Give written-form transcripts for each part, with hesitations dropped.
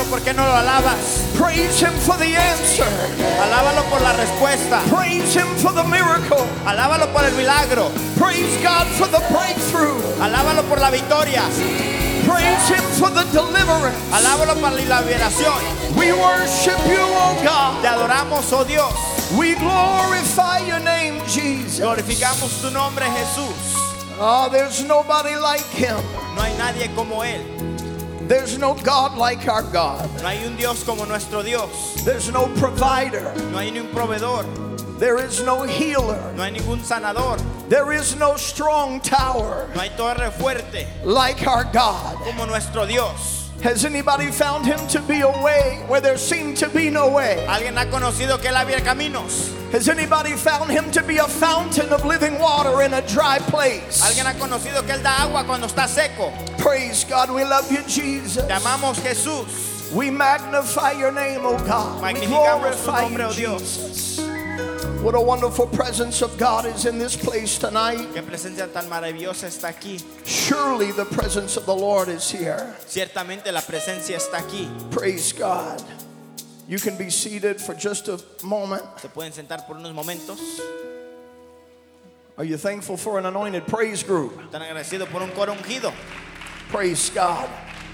¿por qué no lo alabas? Praise Him for the answer. Alábalo por la respuesta. Praise Him for the miracle. Alábalo por el milagro. Praise God for the breakthrough. Alábalo por la victoria. Praise Him for the deliverance. Alábalo por la liberación. We worship You, oh God. Te adoramos, oh Dios. We glorify Your name, Jesus. Glorificamos tu nombre, Jesús. Oh, there's nobody like Him. No hay nadie como Él. There's no God like our God. No hay un Dios como nuestro Dios. There's no provider. No hay ni un proveedor. There is no healer. No hay ningún sanador. There is no strong tower No hay torre fuerte like our God. como nuestro Dios. Has anybody found Him to be a way where there seemed to be no way? ¿Alguien ha conocido que Él abre caminos? Has anybody found Him to be a fountain of living water in a dry place? ¿Alguien ha conocido que Él da agua cuando está seco? Praise God, we love You, Jesus. Te amamos, Jesús. We magnify Your name, oh God. We Magnificamos tu glorify nombre, You, oh Dios. Jesus. What a wonderful presence of God is in this place tonight. Qué presencia tan maravillosa está aquí. Surely the presence of the Lord is here. Ciertamente la presencia está aquí. Praise God. You can be seated for just a moment. Se pueden sentar por unos momentos. Are you thankful for an anointed praise group? Están agradecidos por un coro ungido. Praise God.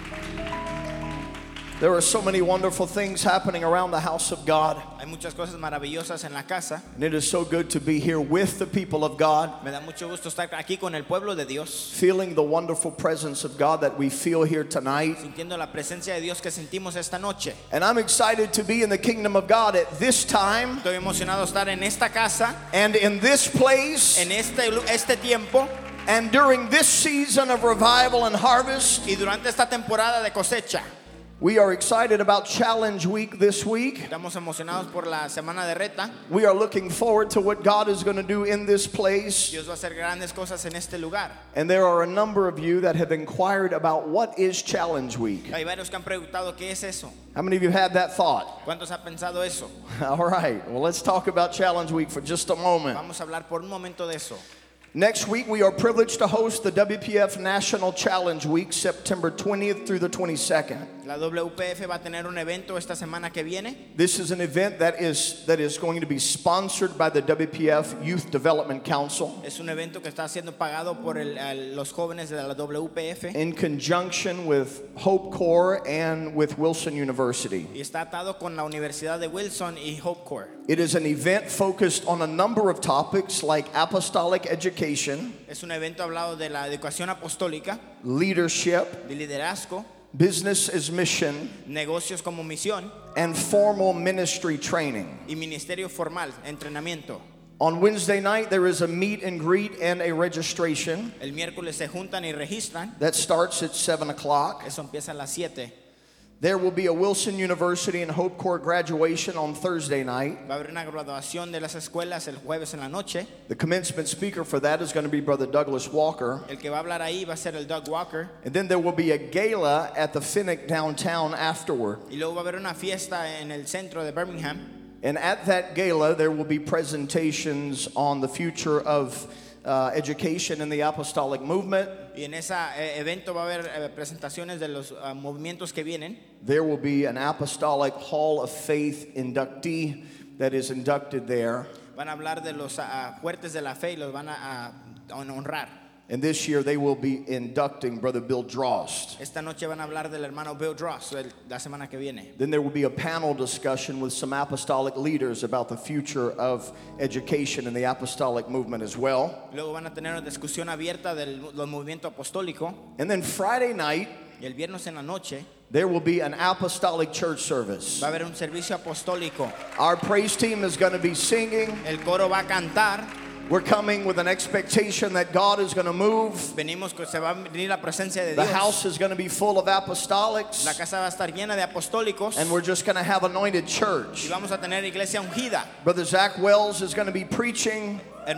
There are so many wonderful things happening around the house of God. Hay muchas cosas maravillosas en la casa. And it is so good to be here with the people of God, Me da mucho gusto estar aquí con el pueblo de Dios, feeling the wonderful presence of God that we feel here tonight. sintiendo la presencia de Dios que sentimos esta noche. And I'm excited to be in the kingdom of God at this time Estoy emocionado de estar en esta casa, and in this place en este tiempo and during this season of revival and harvest. y durante esta temporada de cosecha. We are excited about Challenge Week this week. Estamos emocionados por la semana de reta. We are looking forward to what God is going to do in this place. Dios va a hacer grandes cosas en este lugar. And there are a number of you that have inquired about what is Challenge Week. Hay varios que han preguntado qué es eso. How many of you had that thought? ¿Cuántos han pensado eso? All right. Well, let's talk about Challenge Week for just a moment. Vamos a hablar por un momento de eso. Next week, we are privileged to host the WPF National Challenge Week, September 20th through the 22nd. La WPF va a tener un evento esta semana que viene. This is an event that is going to be sponsored by the WPF Youth Development Council Es un evento que está siendo pagado por los jóvenes de la WPF in conjunction with Hope Corps and with Wilson University. y está atado con la Universidad de Wilson y Hope Corps. It is an event focused on a number of topics like apostolic education, Es un evento hablado de la educación apostólica, leadership, de liderazgo, business as mission, negocios como misión and formal ministry training. y ministerio formal, entrenamiento. On Wednesday night, there is a meet and greet and a registration El miércoles se juntan y registran. that starts at 7 o'clock. Eso empieza a las 7. There will be a Wilson University and Hope Corps graduation on Thursday night. Va a haber una graduación de las escuelas el jueves en la noche. The commencement speaker for that is going to be Brother Douglas Walker. El que va a hablar ahí va a ser el Doug Walker. And then there will be a gala at the Finnick downtown afterward. Y luego va a haber una fiesta en el centro de Birmingham. And at that gala, there will be presentations on the future of education in the apostolic movement. Y en ese evento va a haber presentaciones de los movimientos que vienen. There will be an apostolic Hall of Faith inductee that is inducted there. Van a hablar de los fuertes de la fe y los van a honrar. And this year they will be inducting Brother Bill Drost. Esta noche van a hablar del hermano Bill Dross la semana que viene. Then there will be a panel discussion with some apostolic leaders about the future of education in the apostolic movement as well. Luego van a tener una discusión abierta del movimiento apostólico. And then Friday night, Y el viernes en la noche there will be an apostolic church service. va a haber un servicio apostólico. Our praise team is going to be singing. El coro va a cantar. We're coming with an expectation that God is going to move. Venimos que se va a venir la presencia de The Dios. house is going to be full of apostolics. La casa va a estar llena de apostólicos. And we're just going to have anointed Y church. vamos a tener iglesia ungida. Brother Zach Wells is going to be preaching.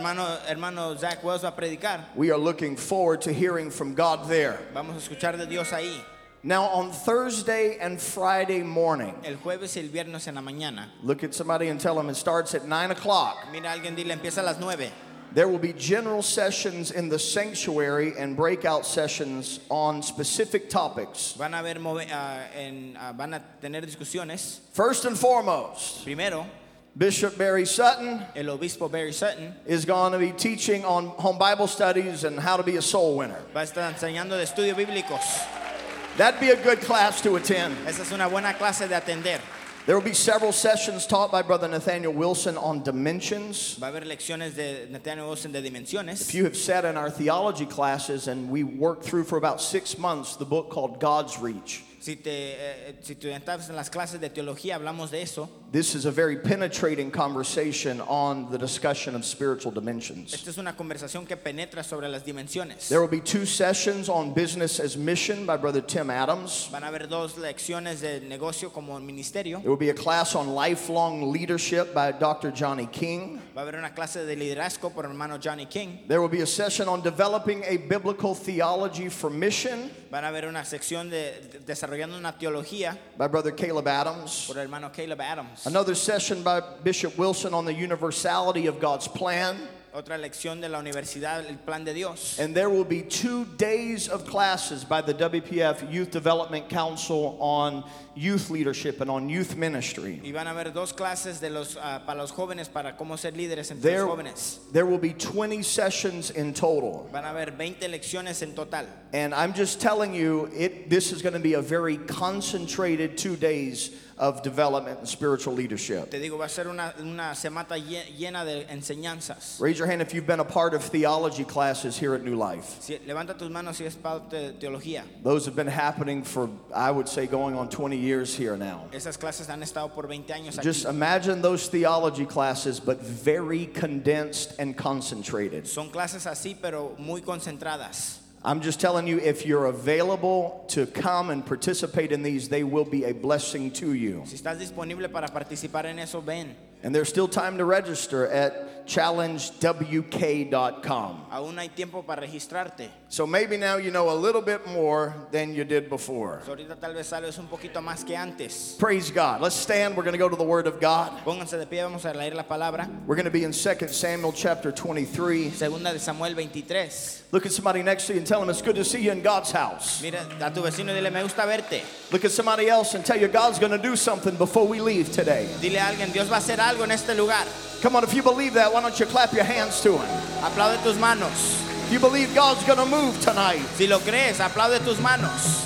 Hermano Zach Wells va a predicar. We are looking forward to hearing from God there. Vamos a escuchar de Dios ahí. Now on Thursday and Friday morning, El jueves y el viernes en la mañana. look at somebody and tell them it starts at 9 o'clock. Mira a alguien, dile, empieza a las 9. There will be general sessions in the sanctuary and breakout sessions on specific topics. Van a van a tener discusiones. First and foremost, Primero, Bishop Barry Sutton el obispo Barry Sutton is going to be teaching on home Bible studies and how to be a soul winner. va a estar enseñando de estudios bíblicos. That'd be a good class to attend. Esa es una buena clase de atender. There will be several sessions taught by Brother Nathaniel Wilson on dimensions. Va a haber lecciones de Nathaniel Wilson de dimensiones. If you have sat in our theology classes and we worked through for about 6 months the book called God's Reach. Si tú estás en las clases de teología, hablamos de eso. This is a very penetrating conversation on the discussion of spiritual dimensions. Esta es una conversación que penetra sobre las dimensiones. There will be 2 sessions on business as mission by Brother Tim Adams. Van a haber 2 lecciones de negocio como ministerio. There will be a class on lifelong leadership by Dr. Johnny King. Va a haber una clase de liderazgo por el hermano Johnny King. There will be a session on developing a biblical theology for mission Van a haber una sección de desarrollando una teología by Brother Caleb Adams. por el hermano Caleb Adams. Another session by Bishop Wilson on the universality of God's plan. Otra lección de la universidad, el plan de Dios. And there will be 2 days of classes by the WPF Youth Development Council on youth leadership and on youth ministry. Y van a haber 2 clases de para los jóvenes para cómo ser líderes entre los jóvenes. There will be 20 sessions in total. Van a haber 20 lecciones en total. And I'm just telling you, this is going to be a very concentrated 2 days of development and spiritual leadership. Te digo, va a ser una semana llena de enseñanzas. Raise your hand if you've been a part of theology classes here at New Life. Levanta tus manos si es parte de teología. Those have been happening for, I would say, going on 20 years here now. Esas clases han estado por 20 años aquí. Just imagine those theology classes, but very condensed and concentrated. Son clases así, pero muy concentradas. I'm just telling you, if you're available to come and participate in these, they will be a blessing to you. Si estás disponible para participar en eso, ven. And there's still time to register at challengewk.com. Aún hay tiempo para registrarte. So maybe now you know a little bit more than you did before. So ahorita tal vez sabes un poquito más que antes. Praise God. Let's stand. We're going to go to the Word of God. Pónganse de pie, vamos a leer la palabra. We're going to be in 2 Samuel chapter 23. Segunda de Samuel 23. Look at somebody next to you and tell them it's good to see you in God's house. Mira a tu vecino y dile, me gusta verte. Look at somebody else and tell you God's going to do something before we leave today. Dile a alguien, Dios va a hacer algo en este lugar. Come on, if you believe that, why don't you clap your hands to Him? Aplaude tus manos. If you believe God's going to move tonight. Si lo crees, aplaude tus manos.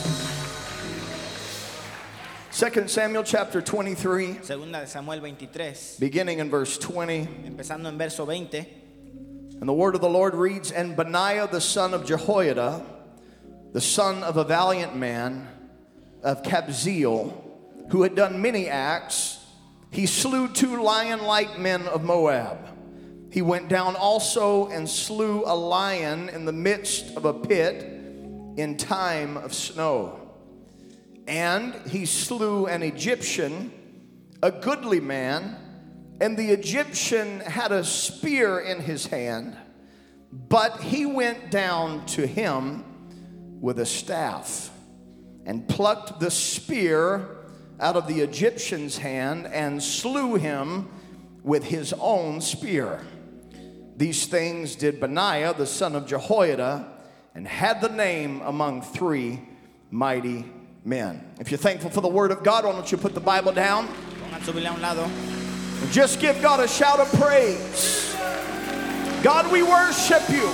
2 Samuel chapter 23, Segunda de Samuel 23, beginning in verse 20. empezando en verso 20. And the word of the Lord reads, And Benaiah the son of Jehoiada, the son of a valiant man of Kabzeel, who had done many acts, he slew 2 lion-like men of Moab. He went down also and slew a lion in the midst of a pit in time of snow. And he slew an Egyptian, a goodly man, and the Egyptian had a spear in his hand, but he went down to him with a staff and plucked the spear out of the Egyptian's hand and slew him with his own spear. These things did Benaiah the son of Jehoiada, and had the name among 3 mighty men. If you're thankful for the word of God, why don't you put the Bible down? Pongan su Biblia a un lado. And just give God a shout of praise. God, we worship you.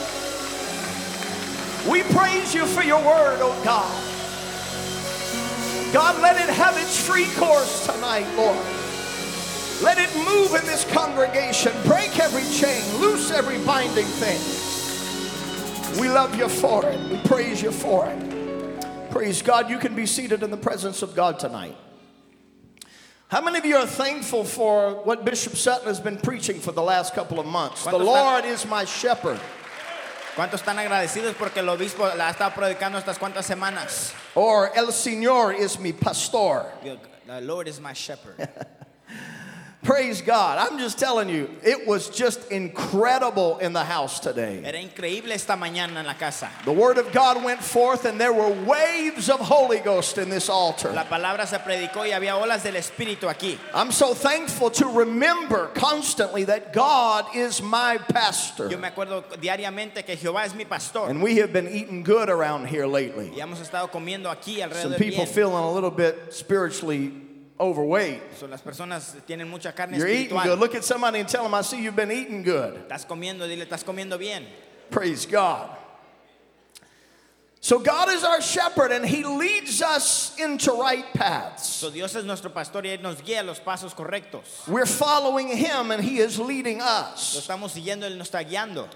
We praise you for your word, oh God. God, let it have its free course tonight, Lord. Let it move in this congregation. Break every chain. Loose every binding thing. We love you for it. We praise you for it. Praise God. You can be seated in the presence of God tonight. How many of you are thankful for what Bishop Sutton has been preaching for the last couple of months? The Lord is my shepherd. ¿Cuántos están agradecidos porque el obispo la ha estado predicando estas cuantas semanas? Or El Señor es mi pastor. The Lord is my shepherd. Praise God. I'm just telling you, it was just incredible in the house today. Era increíble esta mañana en la casa. The word of God went forth and there were waves of Holy Ghost in this altar. La palabra se predicó y había olas del Espíritu aquí. I'm so thankful to remember constantly that God is my pastor. Yo me acuerdo diariamente que Jehová es mi pastor. And we have been eating good around here lately. Y hemos estado comiendo aquí Some alrededor people bien. feeling a little bit spiritually overweight. So, las personas tienen mucha carne You're eating good. espiritual. Look at somebody and tell them, I see you've been eating good. Estás comiendo, dile, estás comiendo bien. Praise God. So God is our shepherd and he leads us into right paths. So, Dios es nuestro pastor y Él nos guía los pasos correctos. We're following him and he is leading Lo us. estamos siguiendo, Él nos está guiando.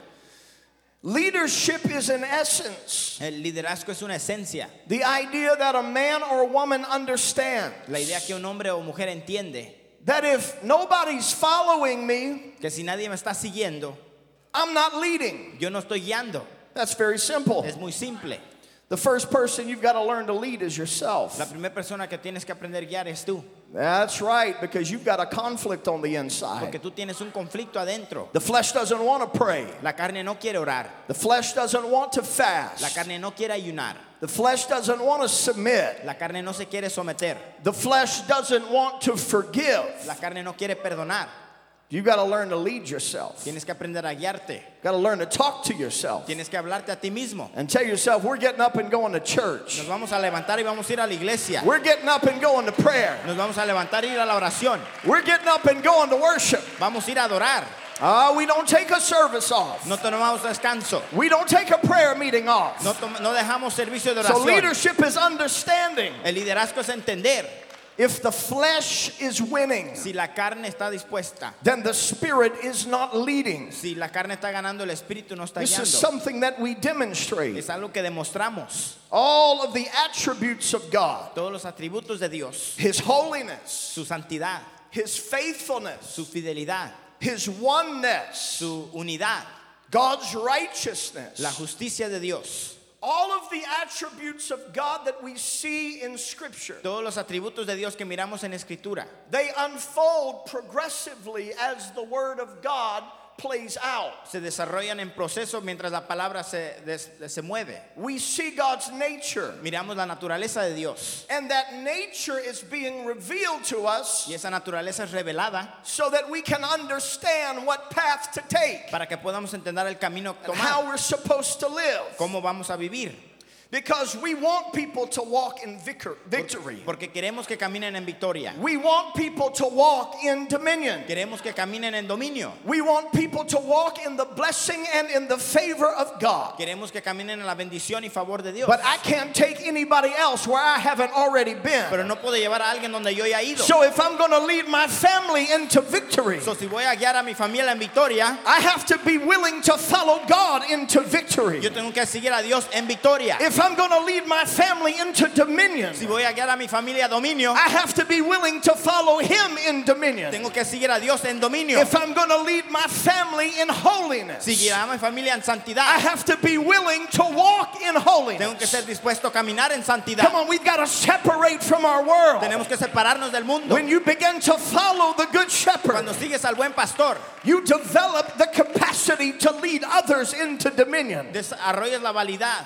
Leadership is an essence. El liderazgo es una esencia. The idea that a man or a woman understands La idea que un hombre o mujer entiende that if nobody's following me, que si nadie me está siguiendo, I'm not leading. yo no estoy guiando. That's very simple. Es muy simple. The first person you've got to learn to lead is yourself. La primera persona que tienes que aprender a guiar es tú. That's right, because you've got a conflict on the inside. Porque tú tienes un conflicto adentro. The flesh doesn't want to pray. La carne no quiere orar. The flesh doesn't want to La fast. carne no quiere ayunar. The flesh doesn't want to submit. La carne no se quiere someter. The flesh doesn't want to forgive. La carne no quiere perdonar. You've got to learn to lead yourself. Tienes que aprender a guiarte. Got to learn to talk to yourself Tienes que hablarte a ti mismo. and tell yourself, we're getting up and going to church. Nos vamos a levantar y vamos a ir a la iglesia. We're getting up and going to prayer. Nos vamos a levantar y ir a la oración. We're getting up and going to worship. Vamos a ir a adorar. We don't take a service off. No tomamos descanso. We don't take a prayer meeting off. No dejamos servicio de So oración. leadership is understanding. El liderazgo es entender. If the flesh is winning, Si la carne está dispuesta, then the spirit is not leading. si la carne está ganando, el espíritu no está This is guiando. something that we demonstrate. Es algo que demostramos. All of the attributes of God, Todos los atributos de Dios, His holiness, su santidad, His faithfulness, su fidelidad, His oneness, su unidad, God's la righteousness. justicia de Dios, All of the attributes of God that we see in Scripture, todos los atributos de Dios que miramos en Escritura, they unfold progressively as the Word of God plays out. se desarrollan en proceso mientras la palabra se mueve. We see God's nature, Miramos la naturaleza de Dios and that nature is being revealed to us y esa naturaleza es revelada so that we can understand what path to take para que podamos entender el camino que and how tomar, we're supposed to live. cómo vamos a vivir. Because we want people to walk in victory. Porque queremos que caminen en victoria. We want people to walk in dominion. Queremos que caminen en dominio. We want people to walk in the blessing and in the favor of God. Queremos que caminen en la bendición y favor de Dios. But I can't take anybody else where I haven't already Pero been. no puedo llevar a alguien donde yo ya he ido. So if I'm going to lead my family into victory, So, si voy a guiar a mi familia en victoria, I have to be willing to follow God into victory. yo tengo que seguir a Dios en victoria. If I'm going to lead my family into dominion, Si voy a guiar a mi familia a dominio, I have to be willing to follow Him in dominion. tengo que seguir a Dios en dominio. If I'm going to lead my family in holiness, Si guiar a mi familia en I santidad, have to be willing to walk in tengo que holiness. ser dispuesto a caminar en santidad. Come on, we've got to separate from our world. Tenemos que separarnos del mundo. When you begin to follow the good shepherd, Cuando sigues al buen pastor, you develop the capacity to lead others into dominion. desarrollas la validad.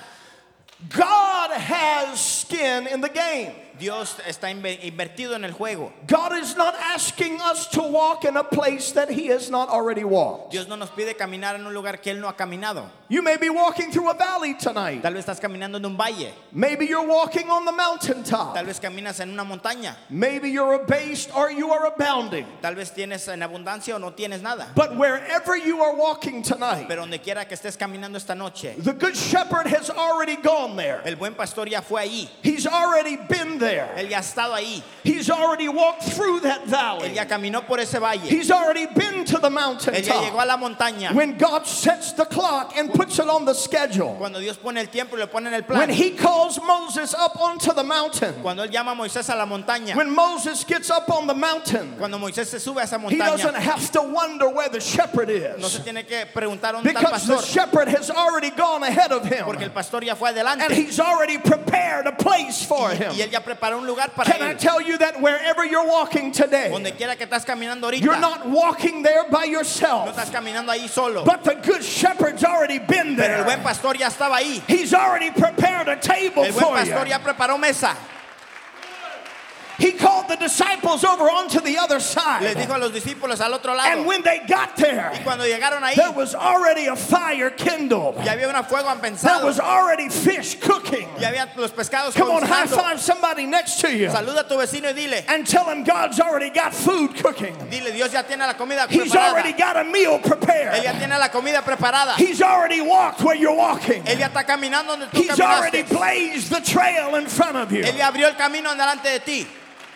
God has skin in the game. Dios está invertido en el juego. God is not asking us to walk in a place that He has not already walked. Dios no nos pide caminar en un lugar que Él no ha caminado. You may be walking through a valley tonight. Tal vez estás caminando en un valle. Maybe you're walking on the mountaintop. Tal vez caminas en una montaña. Maybe you're abased or you are abounding. Tal vez tienes en abundancia o no tienes nada. But wherever you are walking tonight, Pero donde quiera que estés caminando esta noche, the good shepherd has already gone there. el buen pastor ya fue allí. He's already been there. Él ya ha estado ahí. He's already walked through that Él valley. ya caminó por ese valle. He's already been to the Él ya llegó a mountaintop. la montaña. When God sets the clock and puts it on the schedule, Cuando Dios pone el tiempo y le pone en el when plan. He calls Moses up onto the mountain, Cuando Él llama a Moisés a la montaña. when Moses gets up on the mountain, Cuando Moisés se sube a esa he doesn't montaña, have to wonder where the shepherd no se is, tiene que preguntar dónde está el because the pastor. shepherd has already gone ahead of him, Porque el pastor ya fue and adelante. he's already prepared a place for him. Y Él ya preparó un lugar para Can I él. tell you that wherever you're walking today, Donde quiera que estás caminando you're ahorita, not walking there by no yourself, estás caminando ahí solo. but the good shepherd's already been Pero el buen there. pastor ya estaba ahí. He's already prepared a table El buen for pastor you. ya preparó mesa. He called the disciples over onto the other Les side. dijo a los discípulos al otro And lado. when they got Y there, cuando llegaron ahí, there was already a fire kindled. ya había un fuego There empezado. was already fish cooking. Ya había los pescados Come on, high cocinando. five somebody next to you Saluda a tu vecino y dile, and tell him God's already got food cooking. dile, Dios ya tiene la comida He's already preparada. got a meal Él ya prepared. tiene la comida preparada. He's already walked where you're walking. Él ya está caminando donde tú He's already caminaste. blazed the trail in front of you. Él ya abrió el camino delante de ti.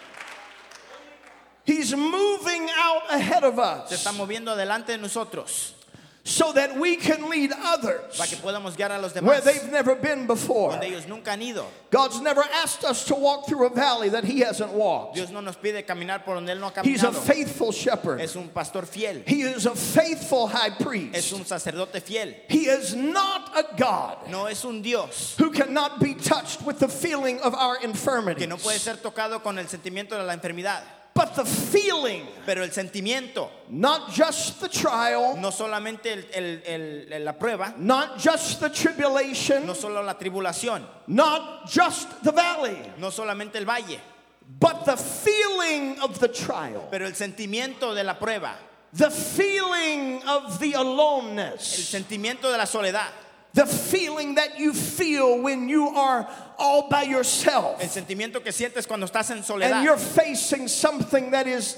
He's moving out ahead of Se está us moviendo delante de nosotros so that we can lead others para que podamos guiar a los where demás they've never been before. donde ellos nunca han ido. God's never asked us to walk through a valley that He hasn't walked. Dios no nos pide caminar por donde Él no ha He's a caminado. faithful shepherd. Es un pastor fiel. He is a faithful high Es priest. un sacerdote fiel. He is not a God No es un Dios who cannot be touched with the feeling of our que infirmities. no puede ser tocado con el sentimiento de la enfermedad. But the feeling, Pero el sentimiento, not just the trial, no solamente la prueba, not just the tribulation, no solo la tribulación, not just the valley, no solamente el valle, but the feeling of the trial, pero el sentimiento de la prueba, the feeling of the el aloneness, sentimiento de la soledad, the feeling that you feel when you are all by yourself el sentimiento que sientes cuando estás en and soledad you're facing something that is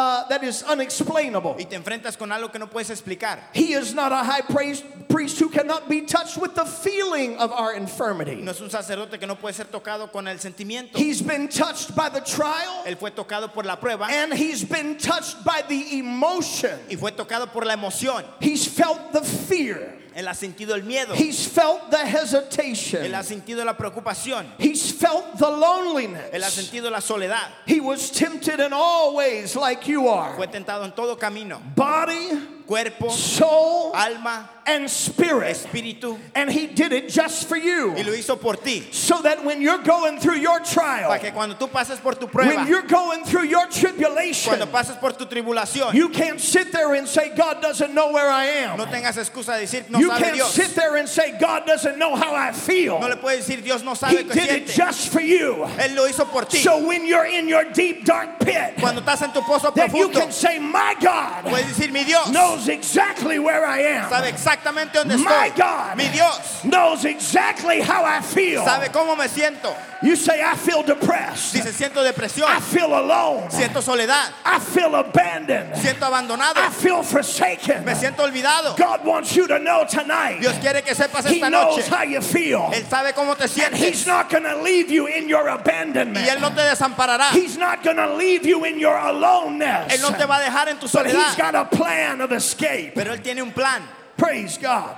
unexplainable. y te enfrentas con algo que no puedes explicar. He is not a high priest who cannot be touched with the feeling of our infirmity. No es un sacerdote que no puede ser tocado con el sentimiento. He's been touched by the trial Él fue tocado por la prueba and he's been touched by the emotion. y fue tocado por la emoción. He's felt the fear. Él ha sentido el miedo. He's felt the Él hesitation. ha sentido la preocupación. He's felt the Él ha loneliness. sentido la soledad. He was tempted in all ways like you are. Fue tentado en todo camino. Body, Cuerpo, soul, alma, and spirit. espíritu. And he did it just for you. Y lo hizo por ti. So that when you're going through your trial, Para que cuando tú pases por tu prueba, when you're going through your tribulation, cuando pases por tu tribulación, you can't sit there and say, God doesn't know where I am. no tengas excusa de decir, no You sabe can't Dios. sit there and say, God doesn't know how I feel. No le puedes decir, Dios no He sabe qué did it siente. just for you. Él lo hizo por ti. So when you're in your deep, dark pit, Cuando estás en tu pozo that you profundo, can say, my God puedes decir, mi Dios knows exactly where I am. sabe exactamente dónde My estoy. God Mi Dios knows exactly how I feel. sabe cómo me siento. You say, I feel depressed. Dice, siento depresión, I feel alone. siento soledad, I feel abandoned. siento abandonado, I feel forsaken. me siento olvidado. God wants you to know tonight. Dios quiere que sepas He esta knows noche. how you feel. Él sabe cómo te And He's sientes not going to leave you in your y Él abandonment. no te desamparará. He's not going to leave you in your aloneness. Él no te va a dejar en tu But He's soledad, got a plan of escape. pero Él tiene un plan. Praise God.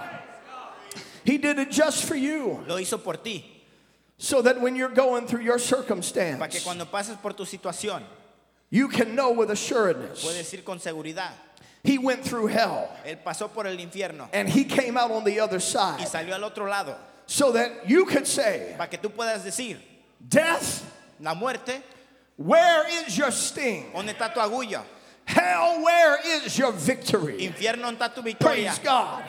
He did it just for you. Lo hizo por ti, So that when you're going through your para que circumstance, cuando pases por tu situación, you can know with assuredness. puedes ir con seguridad. He went through hell Él pasó por el infierno and He came out on the other y side. salió al otro lado, So that you could say, para que tú puedas decir, death, la muerte, where is your sting? ¿dónde está tu agulla? Hell, where is your victory? Infierno, ¿dónde está tu victoria? Praise God.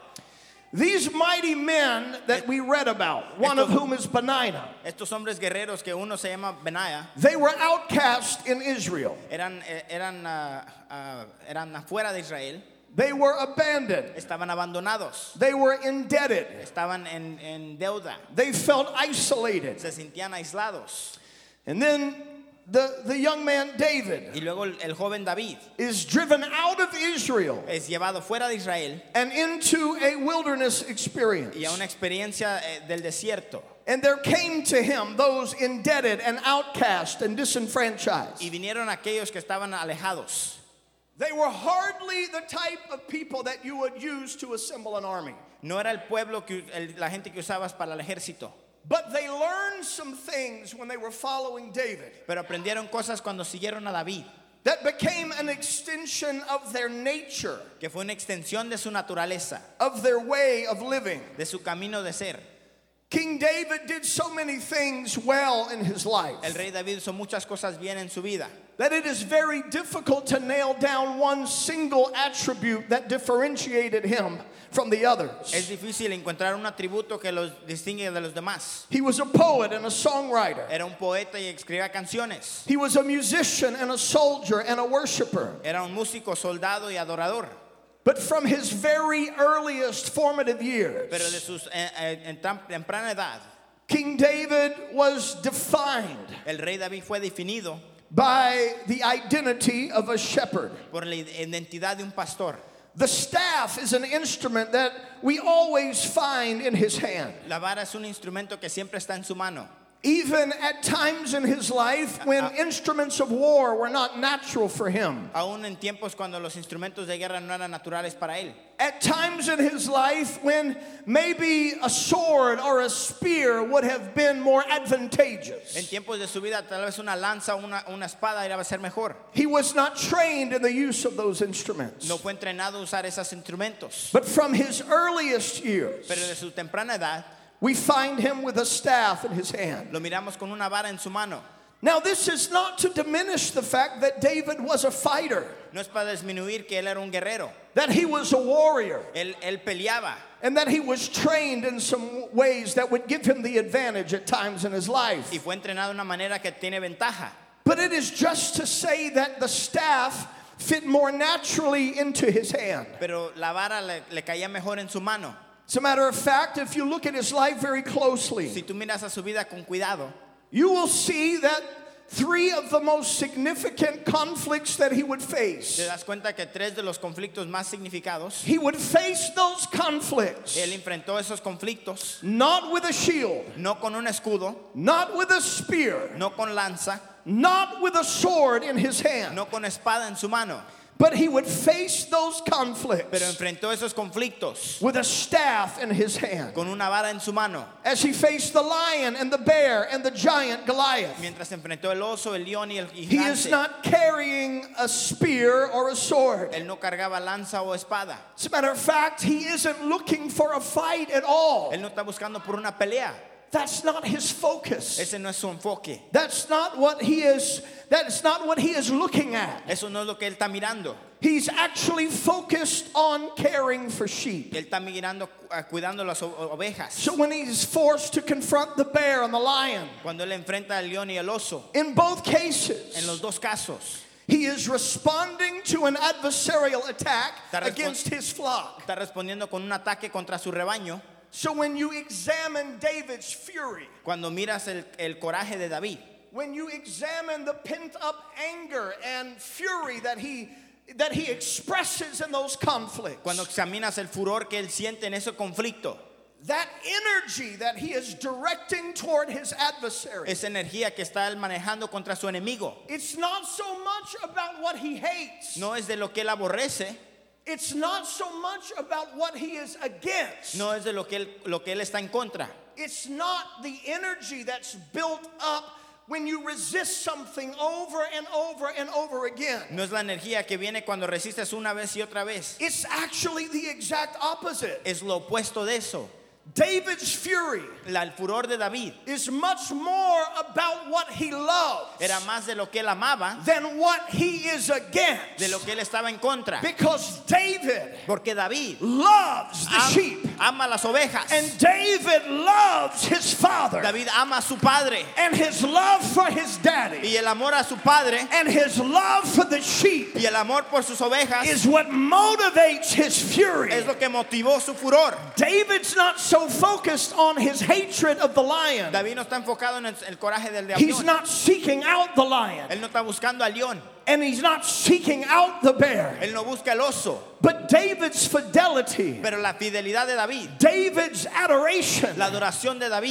These mighty men that we read about, one of whom is Benaiah, Estos hombres guerreros, que uno se llama Benaya, they were outcast in Israel. eran afuera de Israel, They were abandoned. estaban abandonados, They were indebted. estaban en deuda, They felt isolated. se sentían aislados. And then the young man David Y luego el joven David is driven out of Israel es llevado fuera de Israel and into a wilderness experience. y a una experiencia del desierto. And there came to him those indebted and outcast and disenfranchised. Y vinieron aquellos que estaban alejados. They were hardly the type of people that you would use to assemble an army. No era el pueblo, la gente que usabas para el ejército. But they learned some things when they were following David Pero aprendieron cosas cuando siguieron a David, that became an extension of their nature, que fue una extensión de su naturaleza, of their way of living. de su camino de ser. King David did so many things well in his life El rey David hizo muchas cosas bien en su vida, that it is very difficult to nail down one single attribute that differentiated him from the others. es difícil encontrar un atributo que los distingue de los demás. He was a poet and a songwriter. Era un poeta y escribía canciones. He was a musician and a soldier and a worshiper. Era un músico, soldado y adorador. But from his very earliest formative years, Pero de sus temprana edad, King David was defined el rey David fue definido by the identity of a shepherd. por la identidad de un pastor. The staff is an instrument that we always find in his hand. La vara es un instrumento que siempre está en su mano. Even at times in his life when instruments of war were not natural for him. Aún en tiempos cuando los instrumentos de guerra no eran naturales para él. At times in his life when maybe a sword or a spear would have been more advantageous. En tiempos de su vida tal vez una lanza o una espada iba a ser mejor. He was not trained in the use of those instruments. No fue entrenado a usar esos instrumentos. But from his earliest years, Pero de su temprana edad we find him with a staff in his hand. lo miramos con una vara en su mano. Now, this is not to diminish the fact that David was a fighter, No es para disminuir que él era un guerrero. that he was a warrior, Él peleaba and that he was trained in some ways that would give him the advantage at times in his life. y fue entrenado de una manera que tiene ventaja. But it is just to say that the staff fit more naturally into his hand. Pero la vara le caía mejor en su mano. As a matter of fact, if you look at his life very Si closely, tú miras a su vida con cuidado, you will see that three of the most significant conflicts that he would te face, das cuenta que tres de los conflictos más significados, he would face those conflicts él enfrentó esos conflictos not with a shield, no con un escudo, not with a spear, no con lanza, not with a sword in his hand, no con espada en su mano, but he would face those pero conflicts enfrentó esos conflictos with a staff in his hand. con una vara en su mano, As he faced the lion and the bear and the giant Goliath, mientras enfrentó el oso, el león y el he is gigante. not carrying a spear or a sword. Él no cargaba lanza o espada. As a matter of fact, he isn't looking for a fight at all. Él no está buscando por una pelea. That's not his focus. Ese no es su enfoque. That's not what he is looking at. Eso no es lo que él está mirando. He's actually focused on caring for sheep. Él está mirando, cuidando las ovejas. So when he's forced to confront the bear and the lion, Cuando él enfrenta al león y al oso, in both en cases, los dos casos, he is responding to an adversarial attack Está respon- against his flock. está respondiendo con un ataque contra su rebaño. So when you examine David's fury, Cuando miras el coraje de David, when you examine the pent-up anger and fury that he expresses in those conflicts, cuando examinas el furor que él siente en ese conflicto, that energy that he is directing toward his adversary, esa energía que está él manejando contra su enemigo, it's not so much about what he hates. no es de lo que él aborrece, It's not so much about what he is against. no es de lo que él está en contra. It's not the energy that's built up when you resist something over and over and over again. No es la energía que viene cuando resistes una vez y otra vez. It's actually the exact opposite. Es lo opuesto de eso. David's fury El furor de David is much more about what he loves era más de lo que él amaba, than what he is against. de lo que él estaba en contra. Because David Porque David loves the sheep. ama las ovejas. And David loves his father. David ama a su padre. And his love for his daddy. Y el amor a su padre And his love for the sheep y el amor por sus ovejas is what motivates his fury. es lo que motivó su furor. David's not so focused on his hatred of the lion. David no está enfocado en el coraje del He's león. not seeking out the lion. Él no está buscando al león. And he's not seeking out the bear. Él no busca el oso. But David's fidelity, Pero la fidelidad de David, David's adoration, la adoración de David,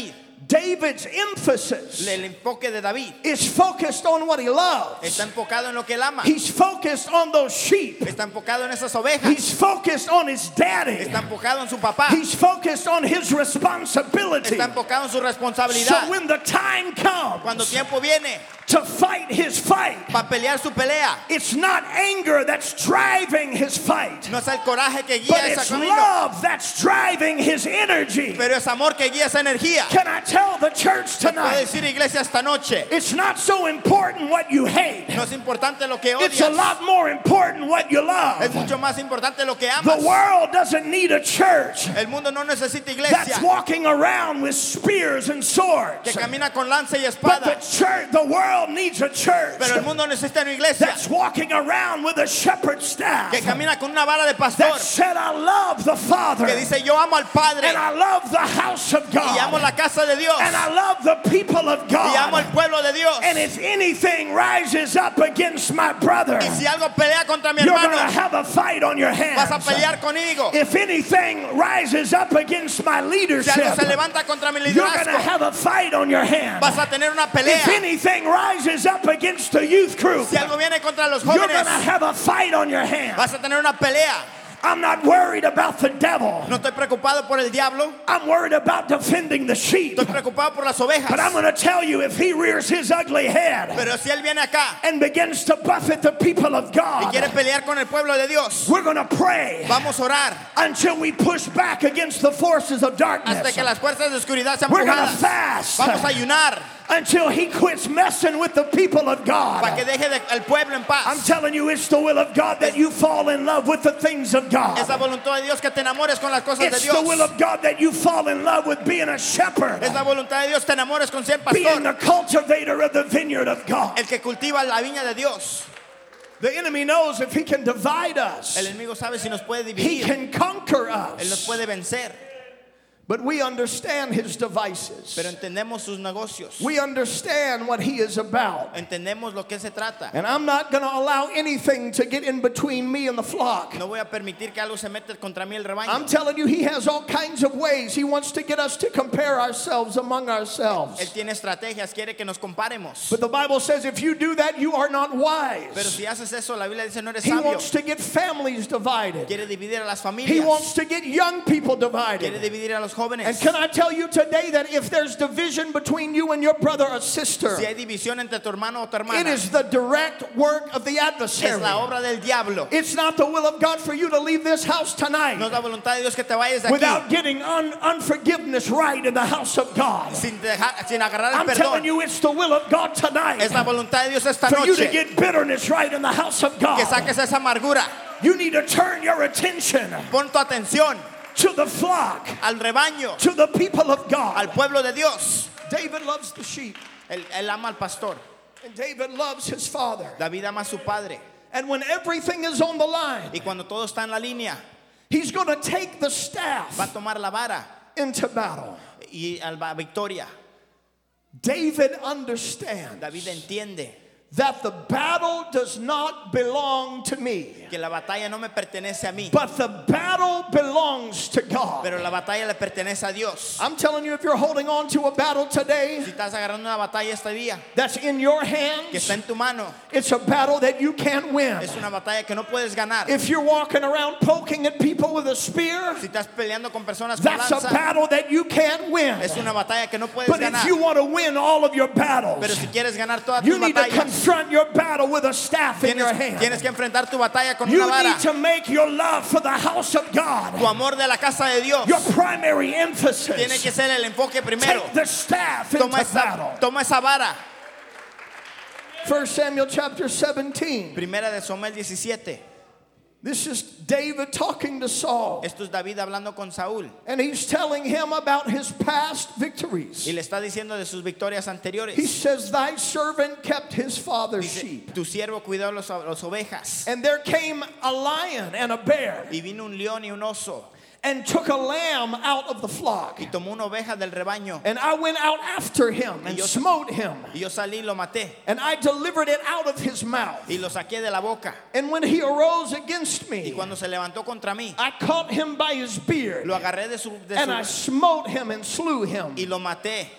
David's emphasis El enfoque de David is focused on what he loves. está enfocado en lo que él ama. He's focused on those sheep. Está enfocado en esas ovejas. He's focused on his daddy. Está enfocado en su papá. He's focused on his responsibility. Está enfocado en su So responsabilidad. when the time Cuando comes tiempo viene to fight his fight, para pelear su pelea, it's not anger that's driving his fight, no es el coraje que but guía ese it's camino, love that's driving his energy. pero es amor que guía esa energía. Can I tell the church Puedo tonight? decir, iglesia, esta noche, It's not so important what you hate. no es importante lo que It's a odias, lot more important what you es love. mucho más importante lo que The amas. world doesn't need a church El mundo no necesita that's iglesia walking around with spears and que swords. camina con lanza y But the espada, church, the world needs a church pero el mundo necesita una iglesia that's walking around with a shepherd's staff que camina con una vara de pastor, that said, I love the Father que dice, yo amo al Padre and I love the house of y amo God la casa de Dios and I love the people of y amo el God. pueblo de Dios. And if anything rises up against my brother, Y si algo pelea contra mi you're going to hermano, have a fight on your vas a hands. pelear conmigo. If anything rises up against my Si leadership, algo se levanta contra mi you're going to liderazgo, have a fight on your hands. vas a tener una If pelea. anything rises up against the youth group, Si algo viene contra los you're going to jóvenes, have a fight on your hands. vas a tener una pelea. I'm not worried about the devil. No estoy preocupado por el diablo, I'm worried about defending the sheep. estoy preocupado por las But I'm ovejas. going to tell you, if he rears his ugly head Pero si él viene acá and begins to buffet the people of y God, quiere pelear con el pueblo de Dios, we're going to pray vamos a orar until we push back against the forces of hasta darkness. que las fuerzas de oscuridad sean We're going to empujadas. fast Vamos a ayunar until he quits messing with the people of para que God. deje al pueblo en I'm paz. telling you, it's the will of God that you fall in love with the things of Es God. la voluntad de Dios que te enamores con las cosas de It's the will Dios. of God that you fall in love with being a shepherd, Es la voluntad de Dios te enamores con ser being pastor, the cultivator of the vineyard of God. el que cultiva la viña de Dios. The enemy knows if he can divide El us, enemigo sabe si nos puede he dividir, can conquer él nos us. puede vencer, But we understand his devices. pero entendemos sus negocios, We understand what he is about. entendemos lo que se trata. And I'm not going to allow anything to get in between me and the flock. No voy a permitir que algo se meta contra mí el I'm rebaño. telling you, he has all kinds of ways. He wants to get us to compare ourselves among Él ourselves. tiene estrategias, quiere que nos comparemos. But the Bible says if you do that, you are not Pero wise. si haces eso, la Biblia dice no eres He sabio. wants to get families divided. Quiere dividir a las He familias, wants to get young people quiere divided. dividir a los And jóvenes. can I tell you today that if there's division between you and your brother or sister, Si hay división entre tu hermano o tu it hermana, is the direct work of the es adversary. la obra del diablo. It's not the will of God for you to leave this house No tonight es la voluntad de Dios que te vayas de without aquí getting unforgiveness right in the house of God. sin agarrar el I'm telling perdón. you, it's the will of God tonight Es la voluntad de Dios esta for you to noche get bitterness right in the house of que God. saques esa amargura. You need to turn your attention Pon tu atención to the flock, al rebaño, to the people of al God. pueblo de Dios. David loves the sheep, Él ama al pastor. and David loves his father. David ama a su padre. And when everything is on the line, Y cuando todo está en la línea, he's going to take the va a staff tomar la vara into battle. y a la victoria. David understands David entiende that the battle does not belong to me, que la batalla no me pertenece a mí, but the battle belongs to God. pero la batalla le pertenece a Dios. I'm telling you, if you're holding on to a battle today Si estás agarrando una batalla este día that's in your que hands, está en tu mano, it's a battle that you can't win. es una batalla que no puedes ganar. If you're walking around poking at people with a spear, Si estás peleando con personas con that's a lanza, battle that you can't win. es una batalla que no puedes But if ganar. you want to win all of your Pero battles, si quieres ganar todas you tus need to batallas, confront your battle with a staff in your hand. tienes que enfrentar tu batalla con You una vara. need to make your love for the house of Tu God amor de la casa de Dios your primary tiene emphasis. que ser el enfoque primero. Take the staff into battle. Toma esa vara. 1 Samuel chapter 17. Primera de Samuel 17. This is David talking to Saul. Esto es David hablando con Saúl And he's telling him about his past victories. y le está diciendo de sus victorias He anteriores. says, thy servant kept his father's Dice, sheep. tu siervo cuidó las ovejas And there came a lion and a bear y vino un león y un oso and took a lamb out of the flock. y tomó una oveja del rebaño And I went out after him and yo- smote him. y yo salí y lo maté And I delivered it out of his mouth. y lo saqué de la boca. And when he arose against Y me, cuando se levantó contra mí, I caught him by his beard. lo agarré de And I su smote him and slew him. y lo maté.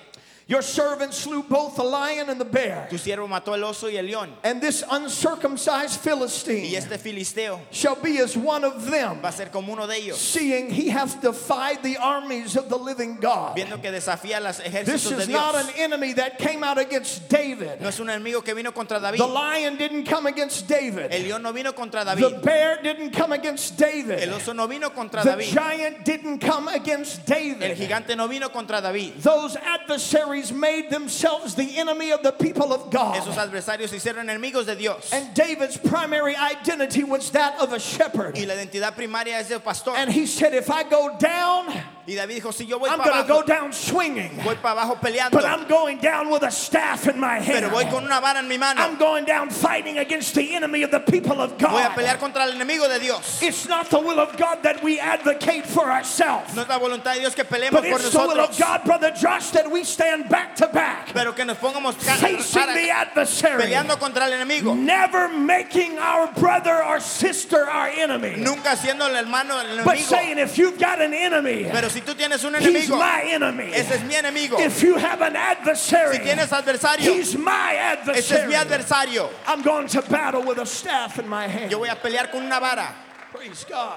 Your servant slew both the lion and the bear. Tu siervo mató el oso y el león. And this uncircumcised Y Philistine este filisteo shall be as one of them, va a ser como uno de ellos, seeing he hath defied the armies of the living God. viendo que desafía los This ejércitos de is not an Dios. enemy that came out against David. No es un enemigo que vino contra David. The lion didn't come against David. El león no vino contra The David. bear didn't come against El David. oso no vino contra The David. giant didn't come against El David. gigante no vino contra David. Those adversaries made themselves the enemy of the people of Esos God. adversarios se hicieron enemigos de Dios. And David's primary identity was that of a shepherd. Y la identidad primaria es de pastor. And he said, if I go down, Y David dijo, si yo voy I'm para going to go abajo, down swinging. voy para abajo peleando, But I'm going down with a staff in my pero voy con hand. una vara en mi mano. I'm going down fighting against the enemy of the people of Voy a pelear God. contra el enemigo de Dios. It's not the will of God that we advocate for ourselves. No es la voluntad de Dios que peleemos But por it's the will of nosotros, God, Brother Josh, that we stand back to back, pero que nos pongamos facing the adversary, peleando contra el enemigo. never making our brother or sister our enemy, Nunca siendo el hermano el but enemigo. saying, if you've got an enemy, Pero si tú tienes un he's enemigo, my enemy. ese es mi enemigo. If you have an Si adversary, tienes adversario, he's my ese es mi adversary. adversario. I'm going to battle with a staff in my hand. Yo voy a pelear con una vara. Praise God.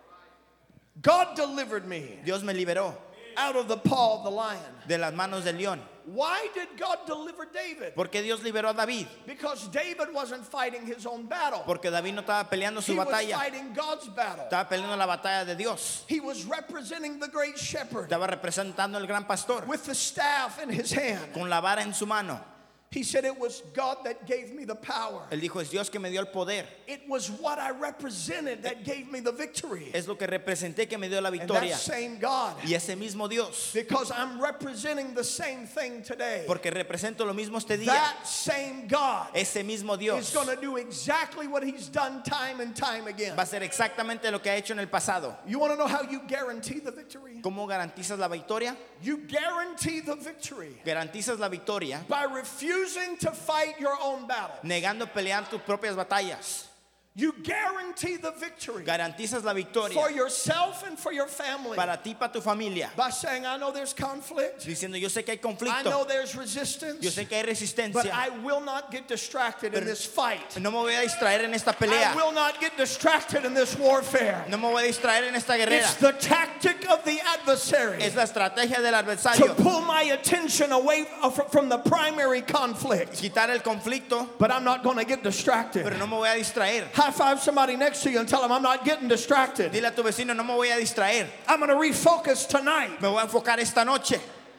God delivered me Dios me liberó out of the paw of the lion. de las manos del león. Why did God deliver David? ¿Por qué Dios liberó a David? Because David wasn't fighting his own battle. Porque David no estaba peleando su He was batalla, fighting God's battle. estaba peleando la batalla de Dios. He was representing the great shepherd Estaba representando al gran pastor with the staff in his hand. con la vara en su mano. He said, it was God that gave me the power. Él dijo, es Dios que me dio el poder. It was what I represented that gave me the victory. Es lo que representé que me dio la And victoria. that same God, Y ese mismo Dios, because I'm representing the same thing today, porque represento lo mismo este día. that same God Ese mismo is Dios going to do exactly what he's done time and time again. va a hacer exactamente lo que ha hecho en el pasado. You want to know how you guarantee the victory? ¿Cómo garantizas la victoria? You guarantee the victory Garantizas la victoria by refusing to fight your own battle. negando pelear tus propias batallas. You guarantee the victory Garantizas la victoria for yourself and for your family para ti y para tu familia. by saying, I know there's conflict, Diciendo, yo sé que hay I know conflicto, there's yo resistance, sé que hay but resistencia, I will not get distracted in Pero- this fight. no me voy a distraer en esta I pelea, will not get distracted in this warfare. no me voy a distraer en esta guerrera. It's the tactic of the adversary Es la estrategia del to adversario, pull my attention away from the primary conflict. quitar el conflicto, But I'm not going to get distracted. pero no me voy a distraer. High five somebody next to you and tell them I'm not getting distracted. Dile a tu vecino, no me voy a distraer, I'm going to refocus tonight. me voy a enfocar esta noche.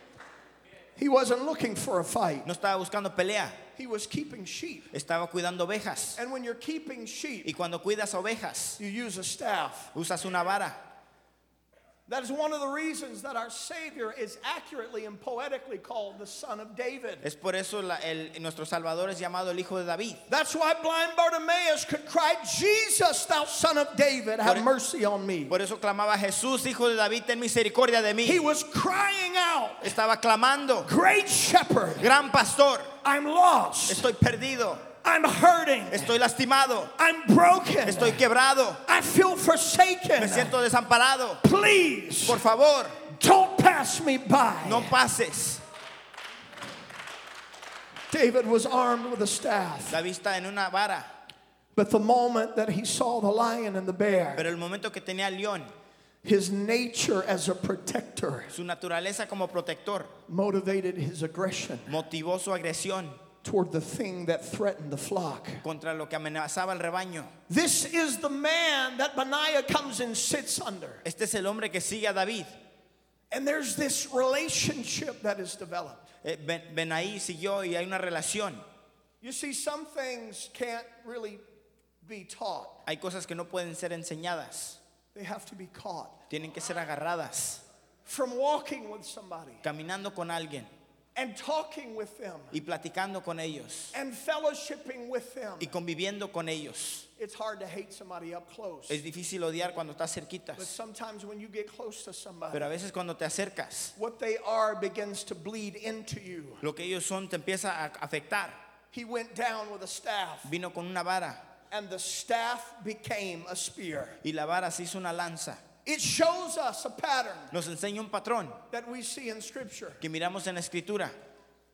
He wasn't looking for a fight. No estaba buscando pelea, He was keeping sheep. estaba cuidando ovejas. And when you're keeping sheep, Y cuando cuidas ovejas, you use a staff. usas una vara. That is one of the reasons that our Savior is accurately and poetically called the Son of David. Es por eso nuestro Salvador es llamado el Hijo de David. That's why blind Bartimaeus could cry, Jesus, thou Son of David, have mercy on me. Por eso clamaba, Jesús, Hijo de David, ten misericordia de He mí. was crying out, Estaba clamando, great shepherd, gran pastor, I'm lost, estoy perdido, I'm hurting, estoy lastimado, I'm broken, estoy quebrado, I feel forsaken. me siento desamparado. Please, Por favor, don't pass me by. no pases. David was armed with a staff. La vista en una vara, But the moment that he saw the lion and the bear, pero el momento que tenía el león, his nature as a protector su naturaleza como protector, motivated his aggression motivó su agresión toward the thing that threatened the flock. contra lo que amenazaba el rebaño. This is the man that Benaiah comes and sits under. Este es el hombre que sigue a David. And there's this relationship that is developed. Benaí siguió y hay una relación. You see, some things can't really be taught. Hay cosas que no pueden ser enseñadas, They have to be caught. tienen que ser agarradas. From walking with somebody Caminando con alguien and talking with them y platicando con ellos and fellowshipping with them, y conviviendo con ellos. it's hard to hate somebody up close. Es difícil odiar cuando estás But cerquitas, sometimes when you get close to somebody, pero a veces cuando te acercas, what they are begins to bleed into you. lo que ellos son te empieza a afectar. He went down with a staff, Vino con una vara and the staff became a spear. y la vara se hizo una lanza. It shows us a pattern Nos enseña un patrón that we see in Scripture. que miramos en la Escritura.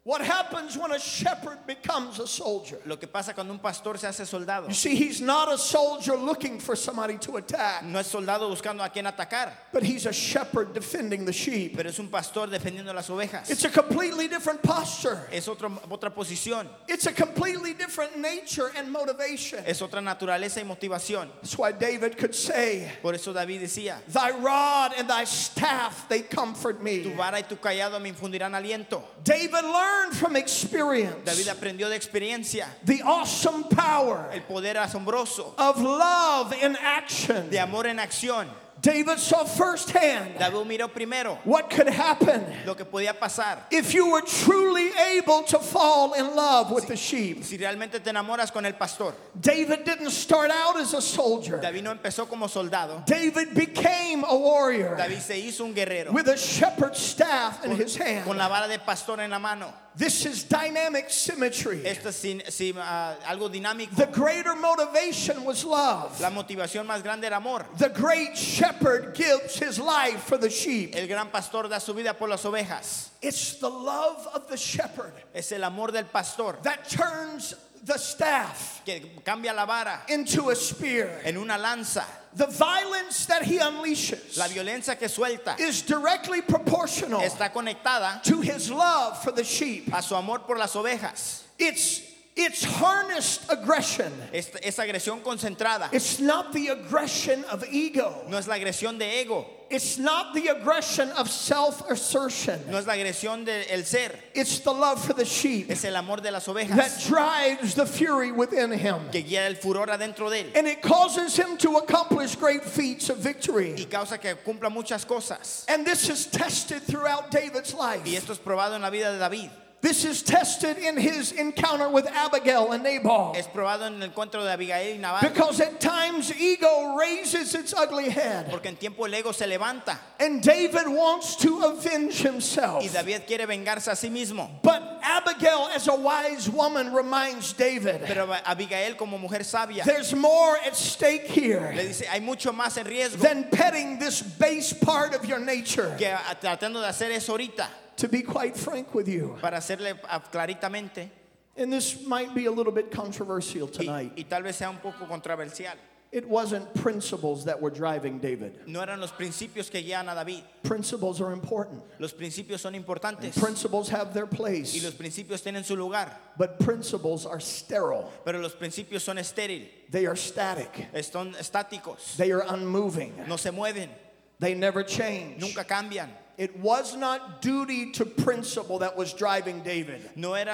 What happens when a shepherd becomes a soldier? Lo que pasa cuando un pastor se hace soldado. You see, he's not a soldier looking for somebody to attack, No es soldado buscando a quien atacar, but he's a shepherd defending the sheep. pero es un pastor defendiendo las ovejas. It's a completely different posture. Es otra posición, It's a completely different nature and motivation. es otra naturaleza y motivación. That's why David could say, Por eso David decía, thy rod and thy staff, they comfort tu me. vara y tu callado me infundirán aliento. David learned from experience David aprendió de experiencia the awesome power el poder asombroso of love in action. de amor en acción. David saw firsthand David miró primero what could happen lo que podía pasar. if you were truly able to fall in love with the sheep. Si realmente te enamoras con el pastor. David didn't start out as a soldier. David no empezó como soldado. David became a warrior David se hizo un guerrero with a shepherd's staff in his con hand. la vara de pastor en la mano. This is dynamic symmetry. Esto es algo dinámico. The greater motivation was love. La motivación más grande era amor. The great shepherd gives his life for the sheep. El gran pastor da su vida por las ovejas. It's the love of the shepherd Es el amor del pastor that turns the staff que cambia la vara into a spear. en una lanza. The violence that he unleashes La violencia que suelta is directly proportional está conectada to his love for the sheep. a su amor por las ovejas. It's harnessed aggression. Es agresión concentrada. It's not the aggression of ego. No es la agresión de ego. It's not the aggression of self-assertion. No es la agresión del ser. It's the love for the sheep Es el amor de las that ovejas drives the fury within him. que guía el furor adentro de él And it causes him to accomplish great feats of y victory. causa que cumpla muchas cosas. And this is tested throughout David's Y life. esto es probado en la vida de David. This is tested in his encounter with Abigail and Nabal. Es probado en el encuentro de Abigail y Nabal. Because at times ego raises its ugly head. Porque en tiempo el ego se levanta And David wants to avenge himself. y David quiere vengarse a sí mismo. But Abigail, as a wise woman, reminds David, Pero Abigail, como mujer sabia, there's more at stake here le dice, hay mucho más en riesgo than petting this base part of your nature. que tratando de hacer eso ahorita. To be quite frank with you, Para hacerle claritamente, and this might be a little bit controversial tonight, y tal vez sea un poco controversial. it wasn't principles that were driving David. No eran los principios que guían a David. Principles are important. Los principios son importantes Principles have their y place, los principios tienen su lugar, but principles are sterile. pero los principios son estériles, They are static. son estáticos, They are unmoving. no se mueven, They never change. nunca cambian. It was not duty to principle that was driving David. No era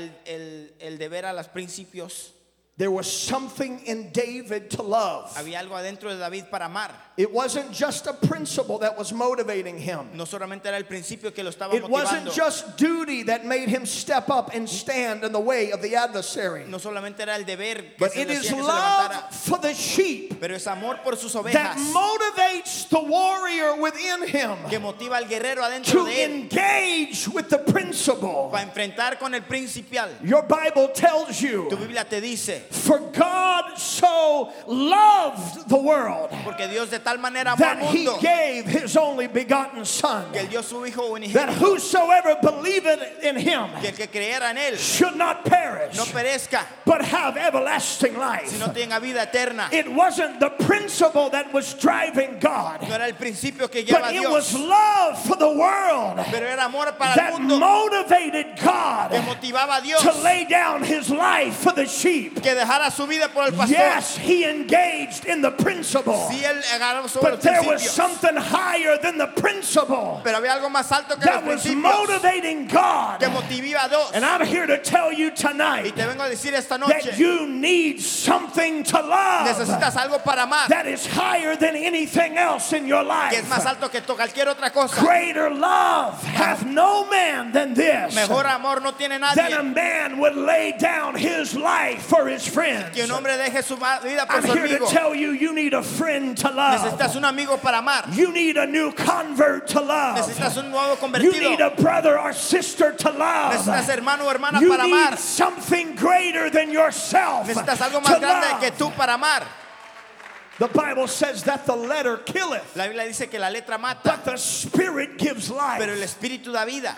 el deber a los principios. There was something in David to love. Había algo adentro de David para amar. It wasn't just a principle that was motivating him. No solamente era el principio que lo estaba It wasn't motivando. just duty that made him step up and stand in the way of the adversary. No solamente era el deber que But se it le is hacía que se love levantara, for the sheep pero es amor por sus that ovejas motivates the warrior within him que motiva al guerrero adentro to de él engage with the principle. para enfrentar con el principal. Your Bible tells Tu you, Biblia te dice, for God so loved the world porque Dios de tal manera amó that al he mundo gave his only begotten Son, que él dio su hijo that unigénito, whosoever believeth in him que el que creyera en él should not perish, no perezca, but have everlasting life. sino tenga vida eterna. It wasn't the principle that was driving God, No era el principio que guiaba but a it was Dios, love for the world pero era amor para that el mundo motivated God que motivaba a Dios to lay down his life for the sheep. que dejara su vida por el pastor. Yes, he engaged in the principle, Sí, él agarró sobre but los there was principios, something higher than the principle pero había algo más alto que that los was principios motivating God. que motivaba a Dios. And I'm here to tell you Y tonight te vengo a decir esta that noche, you need something to love necesitas algo para amar that is higher than anything else in your que es más life. alto que cualquier otra cosa. Greater love hath no man than this, Mejor amor no tiene that a nadie man would lay down his life for his friends. que un hombre deje su vida por I'm su here to amigo. tell you need a friend to Necesitas love. un amigo para amar. You need a new convert to love. Necesitas un nuevo You need convertido. a brother or sister to love. Necesitas hermano o hermana You para amar. need something greater than yourself Necesitas algo más to grande que love. tú para amar. The Bible says that the letter killeth, La Biblia dice que la letra mata, but the Spirit gives pero el life. espíritu da vida.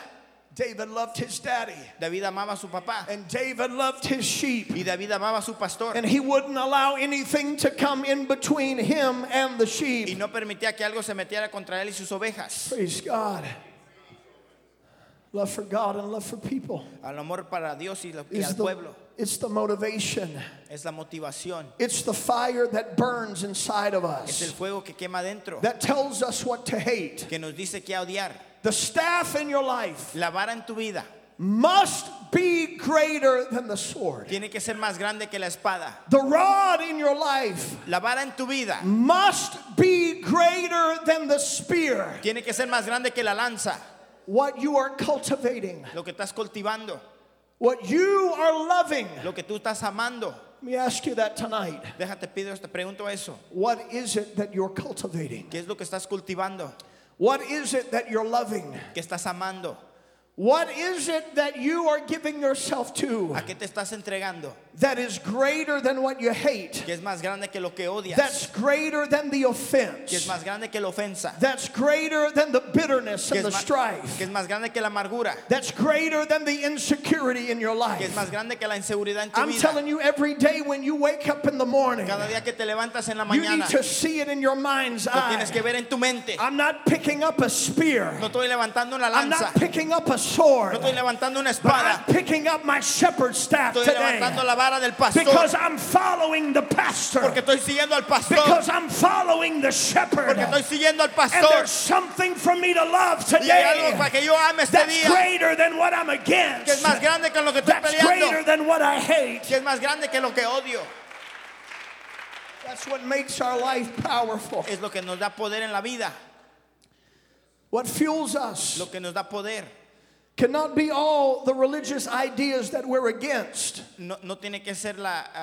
David loved his daddy. David amaba a su papá. And David loved his sheep. Y David amaba a su pastor. And he wouldn't allow anything to come in between him and the Y sheep. no permitía que algo se metiera contra él y sus ovejas. Praise God. Love for God and love for people. Al amor para Dios y It's al pueblo. it's the motivation. Es la motivación. It's the fire that burns inside of Es el us. fuego que quema dentro. That tells us what to hate. Que nos dice que odiar. The staff in your life La vara en tu vida must be greater than the sword. tiene que ser más grande que la espada. The rod in your life La vara en tu vida must be greater than the spear. tiene que ser más grande que la lanza. What you are cultivating, Lo que estás cultivando. what you are loving. Lo que tú estás amando. Let me ask you that tonight. Déjate pido, te pregunto eso. What is it that you're cultivating? ¿Qué es lo que estás cultivando? What is it that you're loving? ¿Qué estás amando? What is it that you are giving yourself to ¿A qué te estás entregando? that is greater than what you hate? Que es más grande que lo que odias. That's greater than the Que es offense. más grande que la ofensa. That's greater than the bitterness Que and the es, strife. que es más grande que la amargura. That's greater than the insecurity in your Que es life. más grande que la inseguridad en tu I'm vida. telling you, every day when you wake up in the morning, Cada día que te levantas en la you need mañana, to see it in your mind's lo tienes que eye. ver en tu mente. I'm not picking up a spear. No estoy levantando una I'm lanza. not picking up a sword. No estoy levantando una But espada. I'm picking up my shepherd's staff Estoy today. levantando la vara del pastor. Because I'm following the pastor. Porque estoy siguiendo al pastor. Because I'm following the shepherd. Porque estoy siguiendo al And pastor. there's something for me to love Y hay algo today para que yo ame este that's día. greater than what I'm Que es against. más grande que lo que estoy That's greater peleando. than what I hate. Que es más grande que lo que odio. That's what makes our life powerful. Es lo que nos da poder en la vida. What fuels us Lo que nos da poder. cannot be all the religious ideas that we're against. No tiene que ser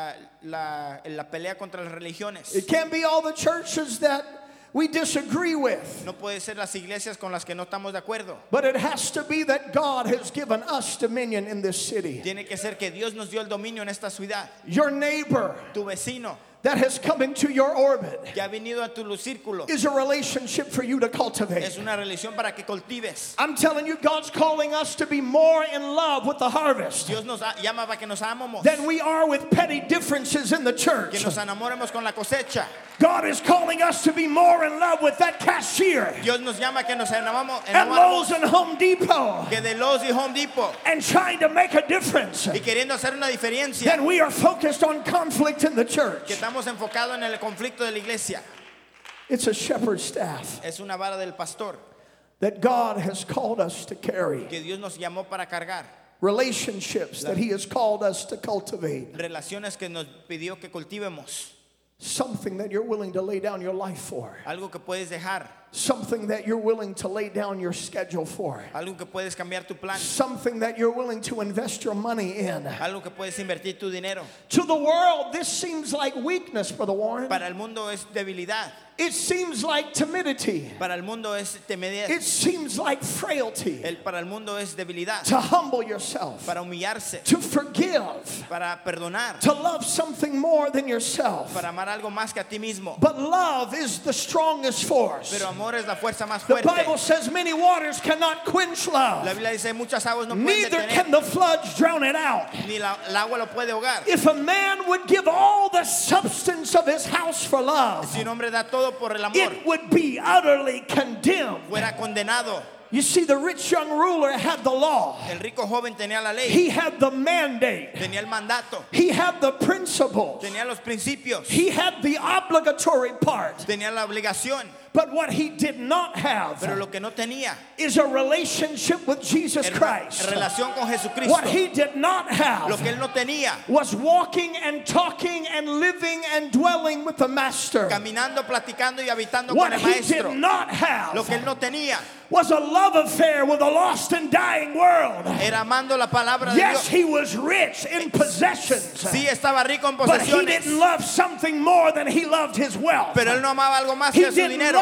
la pelea contra las religiones. It can't be all the churches that we disagree with. No puede ser las iglesias con las que no estamos de acuerdo. But it has to be that God has given us dominion in this city. Tiene que ser que Dios nos dio el dominio en esta ciudad. Your neighbor Tu vecino that has come into your orbit que ha venido a tu círculo is a relationship for you to cultivate. es una relación para que cultives. I'm telling you, God's calling us to be more in love with the harvest Dios nos llama para que nos amemos, than we are with petty differences in the que church. nos enamoremos con la cosecha. God is calling us to be more in love with that cashier Dios nos llama que nos enamoremos at Lowe's and Home Depot que de Lowe's y Home Depot and trying to make a difference. y queriendo hacer una diferencia, Then we are focused on conflict in the church. que estamos enfocados en el conflicto de la iglesia. It's a shepherd's staff Es una vara del pastor that God has called us to carry. que Dios nos llamó para cargar. Relationships that He has called us to cultivate. Relaciones que nos pidió que cultivemos. Something that you're willing to lay down your life for. Algo que puedes dejar. Something that you're willing to lay down your schedule for. Algo que puedes cambiar tu plan. Something that you're willing to invest your money in. Algo que puedes invertir tu dinero. To the world, this seems like weakness, Brother Warren. Para el mundo es debilidad. It seems like timidity. Para el mundo es timidez. It seems like frailty. Para el mundo es debilidad. To humble yourself. Para humillarse. To forgive. Para perdonar. To love something more than yourself. Para amar algo más que a ti mismo. But love is the strongest force. Pero amor es la fuerza más The fuerte. Bible says many waters cannot quench La love. Biblia dice muchas aguas no pueden Neither detener, can the floods drown it out. ni el agua lo puede ahogar. If a man would give all the substance of his house for love, Si un hombre da todo por el amor, it would be utterly condemned. fuera condenado. You see, the rich young ruler had the law. El rico joven tenía la ley, He had the mandate. tenía el mandato, He had the principles. tenía los principios, He had the obligatory part. tenía la obligación. But what he did not Pero have lo que no tenía is a relationship with Jesus era Christ. relación con Jesucristo. What he did not Lo que have él no tenía, was walking and talking and living and dwelling with the Master. caminando, platicando y habitando con What el he maestro. did not Lo que él have no tenía was a love affair with a lost and dying world. era amando la palabra de Yes, Dios. he was rich in possessions, Sí, estaba rico en but he posesiones, didn't love something more than he loved his wealth. pero él no amaba algo más He que su didn't dinero.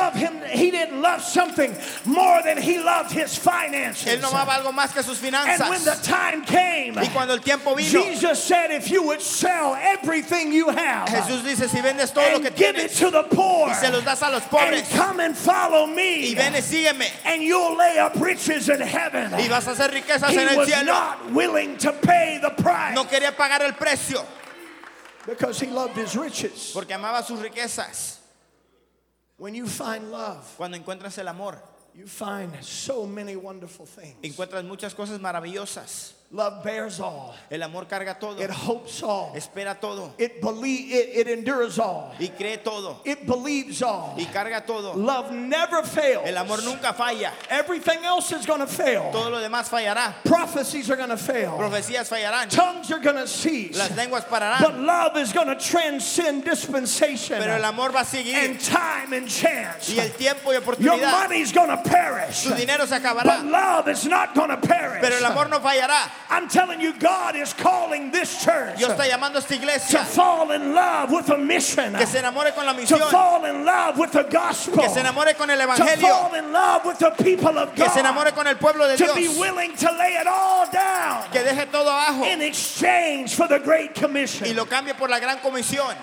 he didn't love something more than he loved his finances. Él no amaba algo más que sus finanzas. And when the time came, Y cuando el tiempo vino, Jesus said, if you would sell everything you have Jesús dice, si vendes todo lo and que give it tienes to the poor y se los das a los and pobres come and follow me, y ven y sígueme and you'll lay up riches in heaven. y vas a hacer riquezas He en el was cielo. not willing to pay the price No quería pagar el precio because he loved his riches. porque amaba sus riquezas. When you find love, Cuando encuentras el amor, you find so many wonderful things. encuentras muchas cosas maravillosas. Love bears all. El amor carga todo, It hopes all. espera todo It endures all. y cree todo It believes all. y carga todo. Love never fails. El amor nunca falla. Everything else is going to fail. Todo lo demás fallará. Prophecies are going to fail. Profecías fallarán. Tongues are going to cease. Las lenguas But pararán. love is going to transcend dispensation Pero el amor va a seguir. and time and chance. Y el tiempo y Your oportunidad. money's going to perish. Tu dinero se But acabará. love is not going to perish. Pero el amor no fallará. I'm telling you, God is calling this church Dios está llamando a esta to iglesia fall in love with a mission, que se enamore con la to misión, fall in love with the gospel, que se enamore con el to evangelio, fall in love with the people of que se enamore God, con el pueblo de to be Dios, willing to lay it all down que deje todo abajo in exchange for the Great Commission. y lo cambie por la gran comisión.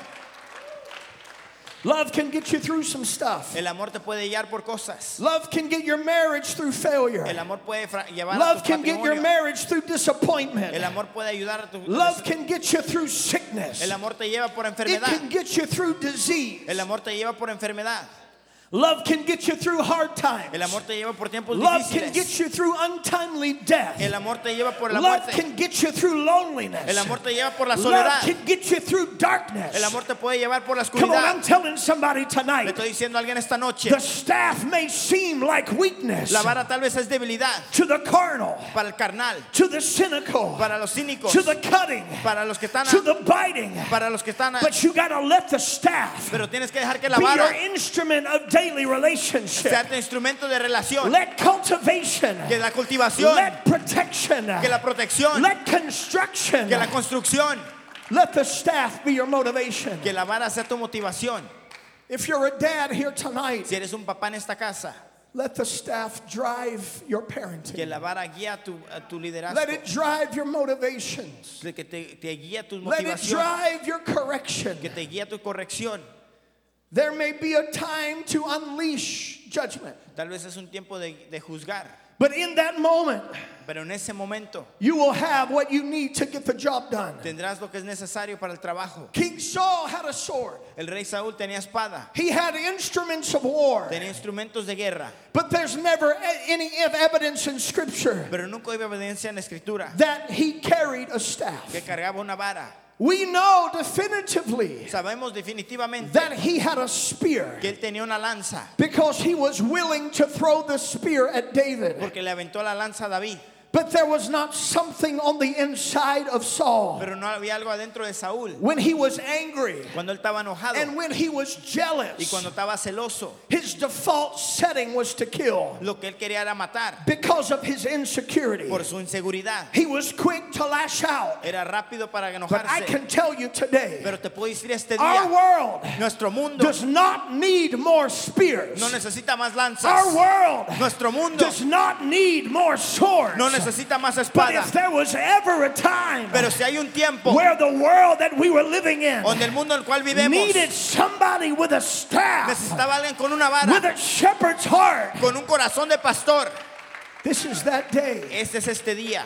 Love can get you through some stuff. El amor te puede guiar por cosas. Love can get your marriage through failure. El amor puede llevar a Love tu can get your matrimonio. marriage through disappointment. El amor puede ayudar a tu Love can get you through sickness. El amor te lleva por It enfermedad. can get you through disease. El amor te lleva por enfermedad. Love can get you through hard times. El amor te lleva por tiempos Love can difíciles. get you through untimely death. El amor te lleva por la Love muerte. can get you through loneliness. El amor te lleva por la Love soledad. can get you through darkness. El amor te puede llevar por la Come on, I'm oscuridad. telling somebody Le tonight, estoy diciendo a alguien esta noche, the staff may seem like weakness la vara tal vez es debilidad to the carnal, para el carnal, to the cynical, para los cínicos, to the cutting, para los que están to the biting. para los que están But you got to let the staff pero tienes que dejar que la be your vara instrument of daily relationship. sea tu instrumento de relación, Let cultivation, que la cultivación, let protection, que la protección, let construction, que la construcción, let the staff be your motivation. que la vara sea tu motivación. If you're a dad here tonight, Si eres un papá en esta casa, let the staff drive your que parenting. la vara guía tu liderazgo, Let it drive your motivations. que te guía tu Let it motivación, drive your correction. que te guía tu corrección. There may be a time to unleash judgment, Tal vez es un tiempo de juzgar, but in that moment, pero en ese momento you will have what you need to get the job done. tendrás lo que es necesario para el trabajo. King Saul had a sword. El rey Saúl tenía espada, He had instruments of war, tenía instrumentos de guerra, but there's never any evidence in Scripture pero nunca hubo evidencia en la escritura that he carried a staff. que cargaba una vara. We know definitively Sabemos definitivamente that he had a spear que él tenía una lanza, because he was willing to throw the spear at David. porque le aventó la lanza a David, But there was not something on the inside of Saul. pero no había algo adentro de Saúl. When he was angry Cuando él estaba enojado and when he was y jealous, cuando estaba celoso, his default setting was to kill lo que él quería era matar because of his insecurity. por su inseguridad. He was quick to lash out. Era rápido para But I enojarse, can tell you today, pero te puedo decir este our día, world nuestro mundo does not need more spears. no necesita más Our lanzas, world nuestro mundo does not need more swords. no necesita más But espada. if there was ever a time Pero si hay un tiempo where the world that we were living in donde el mundo en el cual vivemos needed somebody with a staff, necesitaba alguien con una with vara, a shepherd's heart, con un corazón de pastor, this is that day. este es este día.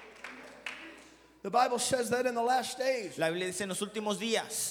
The Bible says that in the last days, La Biblia dice en los últimos días,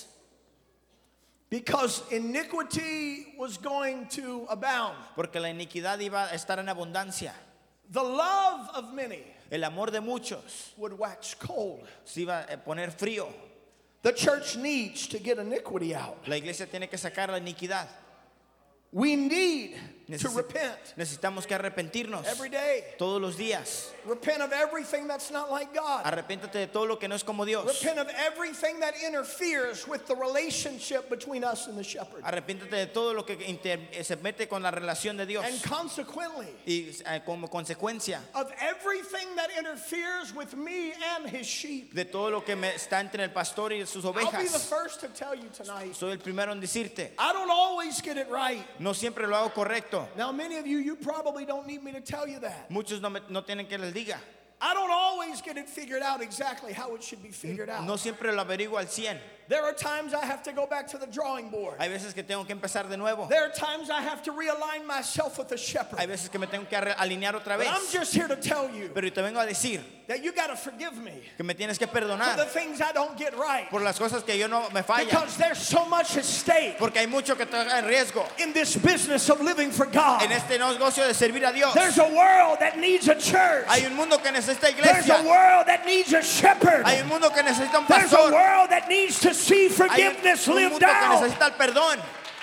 because iniquity was going to abound, porque la iniquidad iba a estar en abundancia, the love of many el amor de muchos would wax cold. se iba a poner frío. The church needs to get iniquity out. La iglesia tiene que sacar la iniquidad. We need to repent Necesitamos que arrepentirnos every day. todos los días. Repent of everything that's not like God. Arrepéntate de todo lo que no es como Dios. Repent of everything that interferes with the relationship between us and the shepherd. Arrepéntate de todo lo que se mete con la relación de Dios. And consequently, Y como consecuencia of everything that interferes with me and his sheep. de todo lo que está entre el pastor y sus I'll be the ovejas. first to tell you tonight, Soy el primero en decirte, I don't always get it right. no siempre lo hago correcto. Now, many of you probably don't need me to tell you that. Muchos no tienen que les diga. I don't always get it figured out exactly how it should be figured out. No siempre lo averiguo al 100. There are times I have to go back to the drawing board. Hay veces que tengo que empezar de nuevo. There are times I have to realign myself with the shepherd. Hay veces que me tengo que alinear otra But vez. I'm just here to tell you Pero te vengo a decir that you got to forgive me que me tienes que for the perdonar things I don't get right. por las cosas que yo no me falla. Because there's so much at stake Porque hay mucho que está en riesgo in this business of living for God. en este negocio de servir a Dios. There's a world that needs a church. Hay un mundo que necesita There's a iglesia. world that needs a shepherd. Hay un mundo que necesita un There's a pastor. world that needs to see Hay forgiveness un lived mundo que out. necesita el perdón.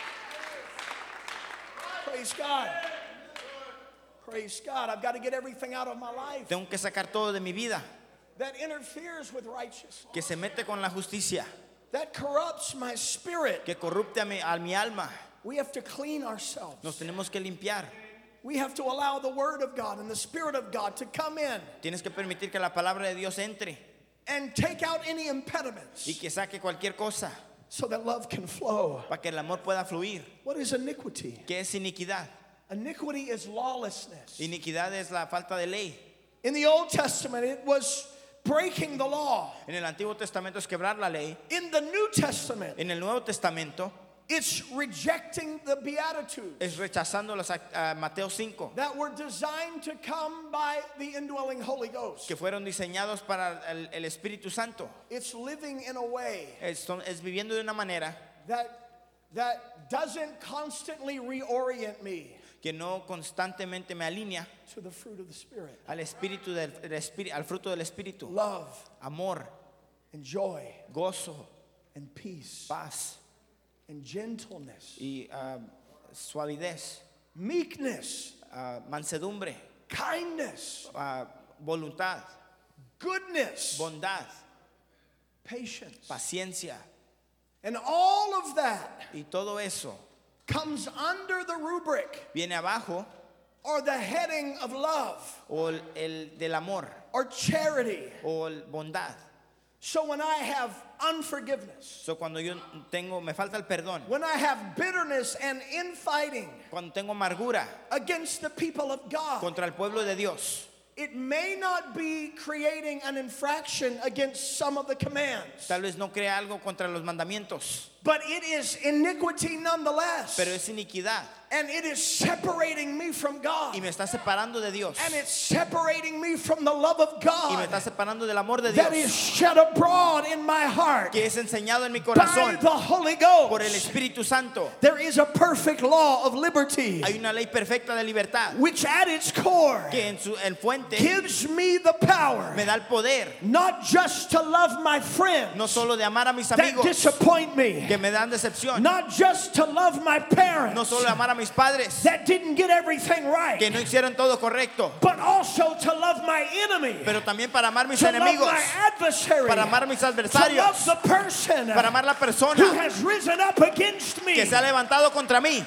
Praise God. Praise God. I've got to get everything out of my life Tengo que sacar todo de mi vida that interferes with righteousness, que se mete con la justicia, that corrupts my spirit. que corrupte a mi alma. We have to clean ourselves. Nos tenemos que limpiar. We have to allow the Word of God and the Spirit of God to come in Tienes que permitir que la palabra de Dios entre and take out any y impediments que saque cualquier cosa so that love can flow. para que el amor pueda fluir. What is iniquity? ¿Qué es iniquidad? Iniquity is lawlessness. Iniquidad es la falta de ley. In the Old Testament, it was breaking the law. En el Antiguo Testamento es quebrar la ley. In the New Testament, En el Nuevo Testamento it's rejecting the Beatitudes es rechazando Mateo 5, that were designed to come by the indwelling Holy Ghost. que fueron diseñados para el Espíritu Santo. It's living in a way Es viviendo de una manera that doesn't constantly reorient me que no constantemente me alinea to the fruit of the Spirit. al espíritu al fruto del Espíritu. Love Amor, and joy gozo, and peace paz and gentleness, y suavidez, meekness, mansedumbre, kindness, voluntad, goodness, bondad, patience. paciencia. And all of that Y todo eso comes under the rubric viene abajo or the heading of love o el del amor or charity. o el bondad. So when I have unforgiveness, So, cuando yo me falta el perdón, when I have bitterness and infighting cuando tengo amargura against the people of God, contra el pueblo de Dios, it may not be creating an infraction against some of the commands, tal vez no crea algo contra los mandamientos, but it is iniquity nonetheless. pero es iniquidad And it is separating me from God. y me está separando de Dios And it's separating me from the love of y me está God separando del amor de that is Dios shed abroad in my heart que es enseñado en mi by corazón the Holy por el Ghost. Espíritu Santo. There is a perfect law of liberty Hay una ley perfecta de libertad which at its core que en fuente gives me the power me da el poder not just to love my friends no solo de amar a mis that amigos disappoint me, que me dan decepción, not just to love my no parents solo de amar a mis padres that didn't get everything right, que no hicieron todo correcto, but also to love my enemy, pero también para amar mis to love enemigos, my adversary, para amar mis to love adversarios, the person para amar la who persona has risen up against me. que se ha levantado contra mí.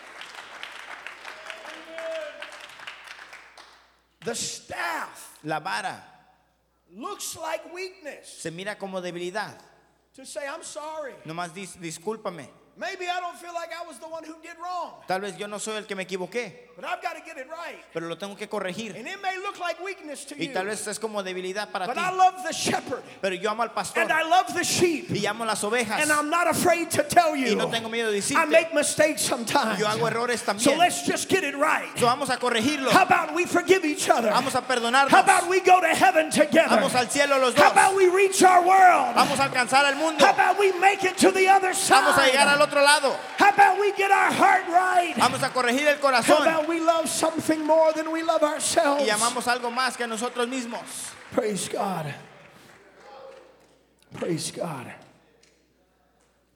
The staff La vara looks like weakness. se mira como debilidad. To say, I'm sorry. Nomás discúlpame. Maybe I don't feel like I was the one who did wrong, Tal vez yo no soy el que me equivoqué, but I've got to get it right. pero lo tengo que corregir. And it may look like weakness to Y you, tal vez es como debilidad para but ti. I love the shepherd Pero yo amo al pastor and I love the sheep, y amo las ovejas. and I'm not afraid to tell Y you no tengo miedo de I decirte. make mistakes sometimes. Yo hago errores So también. let's just get it right. So vamos a corregirlo. How about we forgive each other? Vamos a perdonarnos. How about we go to heaven together? Vamos al cielo los How dos. about we reach our world? Vamos a alcanzar el mundo. How about we make it to the other Vamos a llegar side? al otro lado. How about we get our heart right? Vamos a corregir el How corazón. about we love something more than we love ourselves? Y amamos algo más que a nosotros mismos. Praise God. Praise God.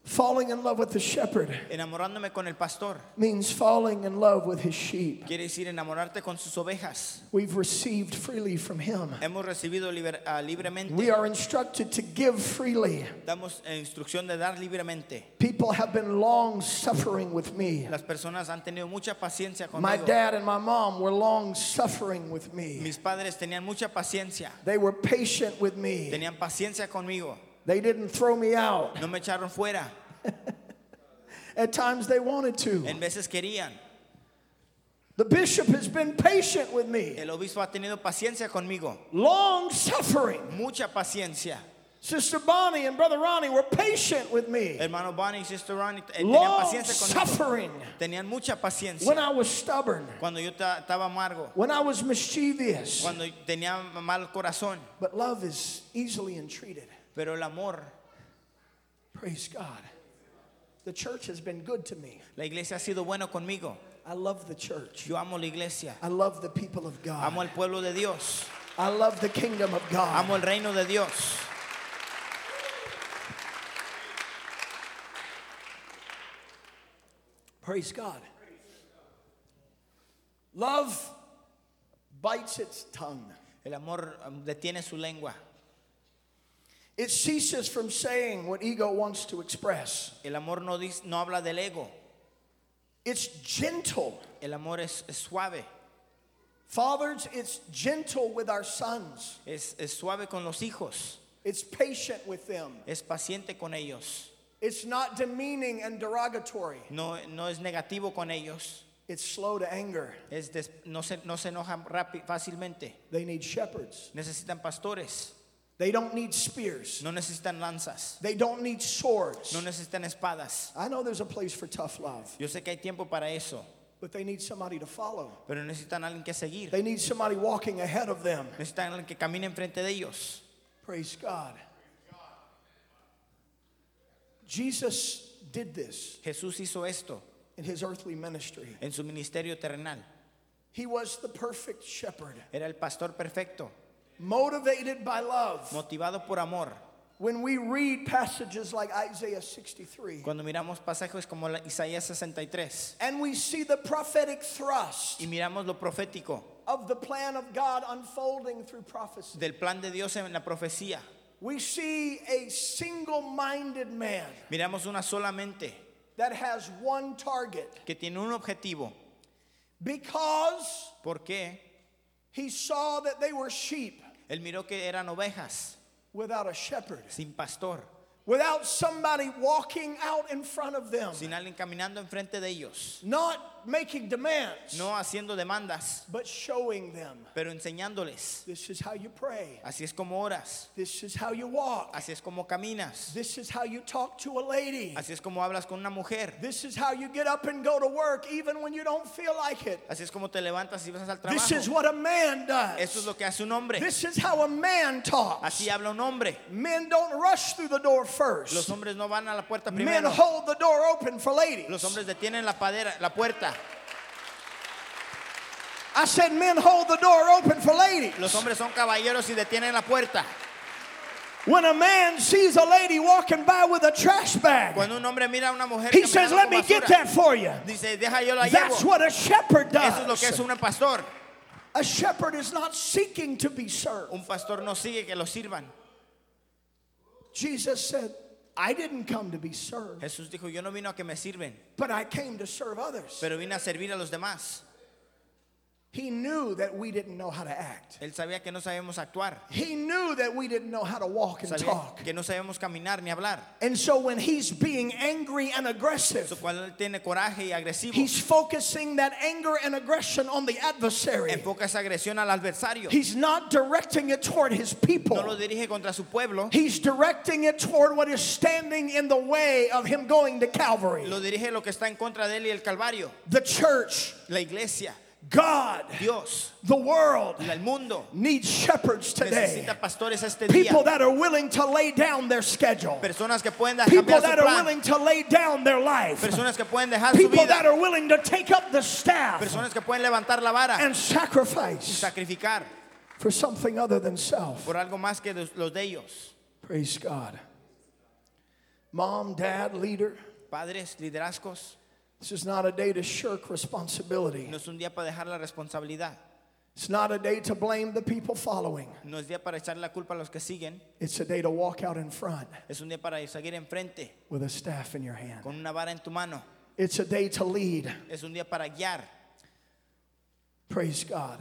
Falling in love with the shepherd Enamorándome con el pastor means falling in love with his sheep. quiere decir enamorarte con sus ovejas. We've received freely from him. Hemos recibido libremente. We are instructed to give freely. Damos instrucción de dar libremente. People have been long suffering with me. Las personas han tenido mucha paciencia My conmigo. dad and my mom were long suffering with me. Mis padres tenían mucha paciencia. They were patient with me. Tenían paciencia conmigo. They didn't throw me out. No me echaron fuera. At times they wanted to. En veces querían. The bishop has been patient with me. El obispo ha tenido paciencia conmigo. Long suffering. Mucha paciencia. Sister Bonnie and Brother Ronnie were patient with me. Hermano Bonnie y Sister Ronnie tenían Long paciencia conmigo. suffering. Tenían mucha paciencia. When I was stubborn. Cuando yo estaba amargo. When I was mischievous. Cuando tenía mal corazón. But love is easily entreated. Pero el amor, Praise God. The church has been good to me. la iglesia ha sido bueno conmigo. I love the church. Yo amo la iglesia. I love the people of Amo God. al pueblo de Dios. I love the kingdom of God. Amo el reino de Dios. Praise God. Love bites its tongue. El amor detiene su lengua. It ceases from saying what ego wants to express. El amor no habla del ego. It's gentle. El amor es suave. Fathers, it's gentle with our sons. Es suave con los hijos. It's patient with them. Es paciente con ellos. It's not demeaning and derogatory. No es negativo con ellos. It's slow to anger. No se enoja fácilmente. They need shepherds. Necesitan pastores. They don't need spears. No necesitan lanzas. They don't need swords. No necesitan espadas. I know there's a place for tough love, Yo sé que hay tiempo para eso. but they need somebody to follow. Pero necesitan alguien que seguir. They need somebody walking ahead of them. Necesitan alguien que camine enfrente de ellos. Praise God. Jesus did this Jesús hizo esto in his earthly ministry. en su ministerio terrenal. He was the perfect shepherd, Era el pastor perfecto, motivated by love. motivado por amor. When we read passages like Isaiah 63, Cuando miramos pasajes como Isaías 63 and we see the prophetic thrust y miramos lo profético of the plan of God unfolding through prophecy, del plan de Dios en la profecía, we see a single-minded man miramos una sola mente that has one target que tiene un objetivo. because ¿Por qué? he saw that they were sheep Él miró que eran ovejas without a shepherd, sin pastor, without somebody walking out in front of them, sin alguien caminando enfrente de ellos, not making demands, no haciendo demandas, but showing them. pero enseñándoles. This is how you pray. Así es como oras, This is how you walk. así es como caminas, This is how you talk to a lady. así es como hablas con una mujer, This is how you get up and go to work even when you don't feel like it. así es como te levantas y vas al This is trabajo. what a man Eso es does. lo que hace un hombre. This is how a man talks. Así habla un hombre. Men don't rush through the door Los first. hombres no van a la puerta Men primero. hold the door open for ladies. Los hombres detienen la puerta. I said men hold the door open for ladies. Los hombres son caballeros y detienen la puerta. When a man sees a lady walking by with a trash bag, Cuando un hombre mira a una mujer he caminando says, con "Let me get basura, that for you." dice, deja yo la llevo. That's what a shepherd Eso es lo que es does. un pastor. A shepherd is not seeking to be served. Un pastor no sigue que lo sirvan. Jesus said, I didn't come to be served, Jesús dijo, yo no vino a que me sirven, but I came to serve others. pero vine a servir a los demás. He knew that we didn't know how to act. Él sabía que no sabemos actuar. He knew that we didn't know how to walk and Sabía talk. que no sabemos caminar ni hablar. And so when he's being angry and Eso aggressive, cuando él tiene coraje y agresivo, he's focusing that anger and aggression on the adversary. enfoca esa agresión al adversario. He's not directing it toward his No lo people. dirige contra su pueblo, He's directing it toward what is standing in the way of him going to Calvary. lo dirige lo que está en contra de él y el Calvario. The church, La iglesia, God, Dios, the world el mundo needs shepherds today. necesita pastores este People día. that are willing to lay down their schedule. Personas que pueden People cambiar su that are plan. willing to lay down their life. Personas que pueden dejar su People that vida. are willing to take up the staff Personas que pueden levantar la vara and y sacrifice sacrificar for something other than self. por algo más que los de ellos. Praise God. Mom, dad, leader, Padres, liderazgos, this is not a day to shirk responsibility. no es un día para dejar la responsabilidad. It's not a day to blame the people following. No es día para echar la culpa a los que siguen. It's a day to walk out in front Es un día para seguir enfrente with a staff in your hand. con una vara en tu mano. It's a day to lead. Es un día para guiar. Praise God.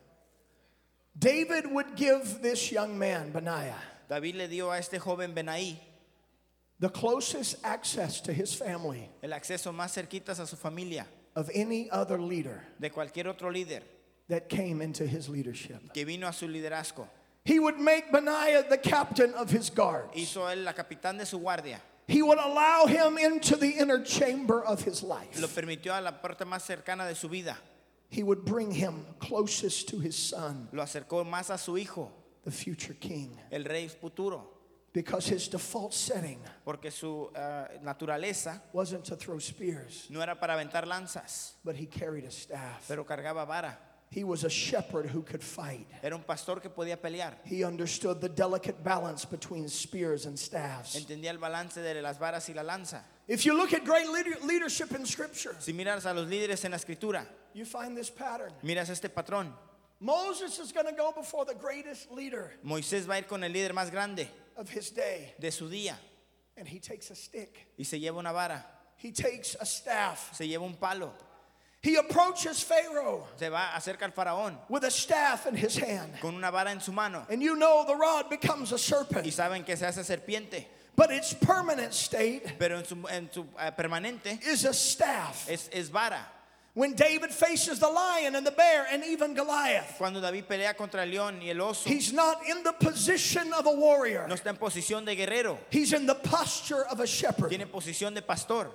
David would give this young man, Benaiah, David le dio a este joven Benaí the closest access to his family el acceso más cerquitas a su familia of any other leader de cualquier otro líder that came into his leadership. que vino a su liderazgo. He would make Benaiah the captain of his guards. Hizo él la capitán de su guardia. He would allow him into the inner chamber of his Lo life. permitió a la puerta más cercana de su vida. He would bring him closest to his son, Lo acercó más a su hijo, the future king, el rey futuro, because his default setting porque su naturaleza wasn't to throw spears, no era para aventar lanzas, but he carried a staff. pero cargaba vara. He was a shepherd who could fight. Era un pastor que podía pelear. He understood the delicate balance between spears and staffs. Entendía el balance de las varas y la lanza. If you look at great leadership in Scripture, Si miras a los líderes en la escritura, you find this pattern. miras este patrón. Moses is going to go before the greatest leader Moisés va a ir con el líder más grande of his day, de su día and he takes a stick. y se lleva una vara, He takes a staff. se lleva un palo, He approaches Pharaoh se va acerca al faraón with a staff in his hand. con una vara en su mano And you know the rod becomes a y serpent. saben que se hace serpiente, But its permanent state pero en su permanente is a staff. es vara. When David faces the lion and the bear and even Goliath, Cuando David pelea contra el león y el oso, he's not in the position of a warrior. no está en posición de guerrero, He's in the posture of a shepherd. tiene posición de pastor.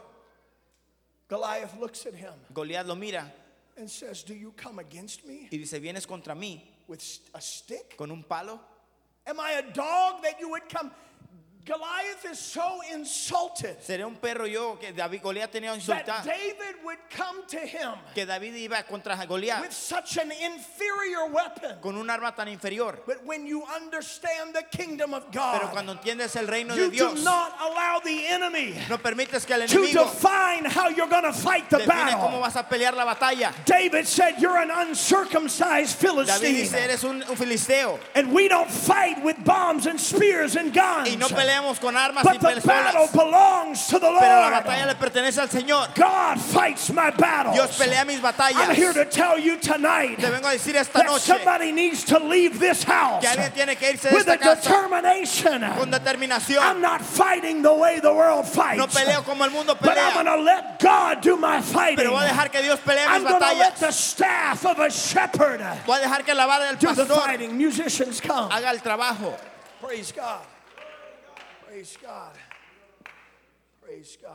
Goliath looks at him Goliat lo mira and says, "Do you come against me y dice, ¿vienes contra mí with a stick? con un palo? Am I a dog that you would come?" Goliath is so insulted ¿Seré un perro yo que Goliat tenía que that insultar? David would come to him Que David iba contra Goliat with such an inferior weapon. con un arma tan inferior. But when you understand the kingdom of Pero God, cuando entiendes el reino de you do Dios, not allow the enemy no permites que el to enemigo define how you're going to fight the define cómo battle. vas a pelear la batalla. David said, "You're an uncircumcised David Philistine." dice, eres un filisteo And we don't fight with bombs and spears and guns. y no peleamos con armas But y the battle pistolas, belongs to the pero la batalla Lord. le pertenece al Señor. God fights my battles. Dios pelea mis I'm here batallas. to tell you tonight Te vengo a decir esta that noche somebody needs to leave this house que alguien tiene que irse de with a esta casa determination. con I'm determinación. not fighting the way the world fights, No peleo como el mundo but I'm going pelea, to let God do my fighting. pero voy a dejar que Dios pelee I'm mis going to let batallas. the staff of a shepherd Voy a dejar que la vara del do the pastor fighting. Musicians come. haga el trabajo. Praise God. Praise God. Praise God.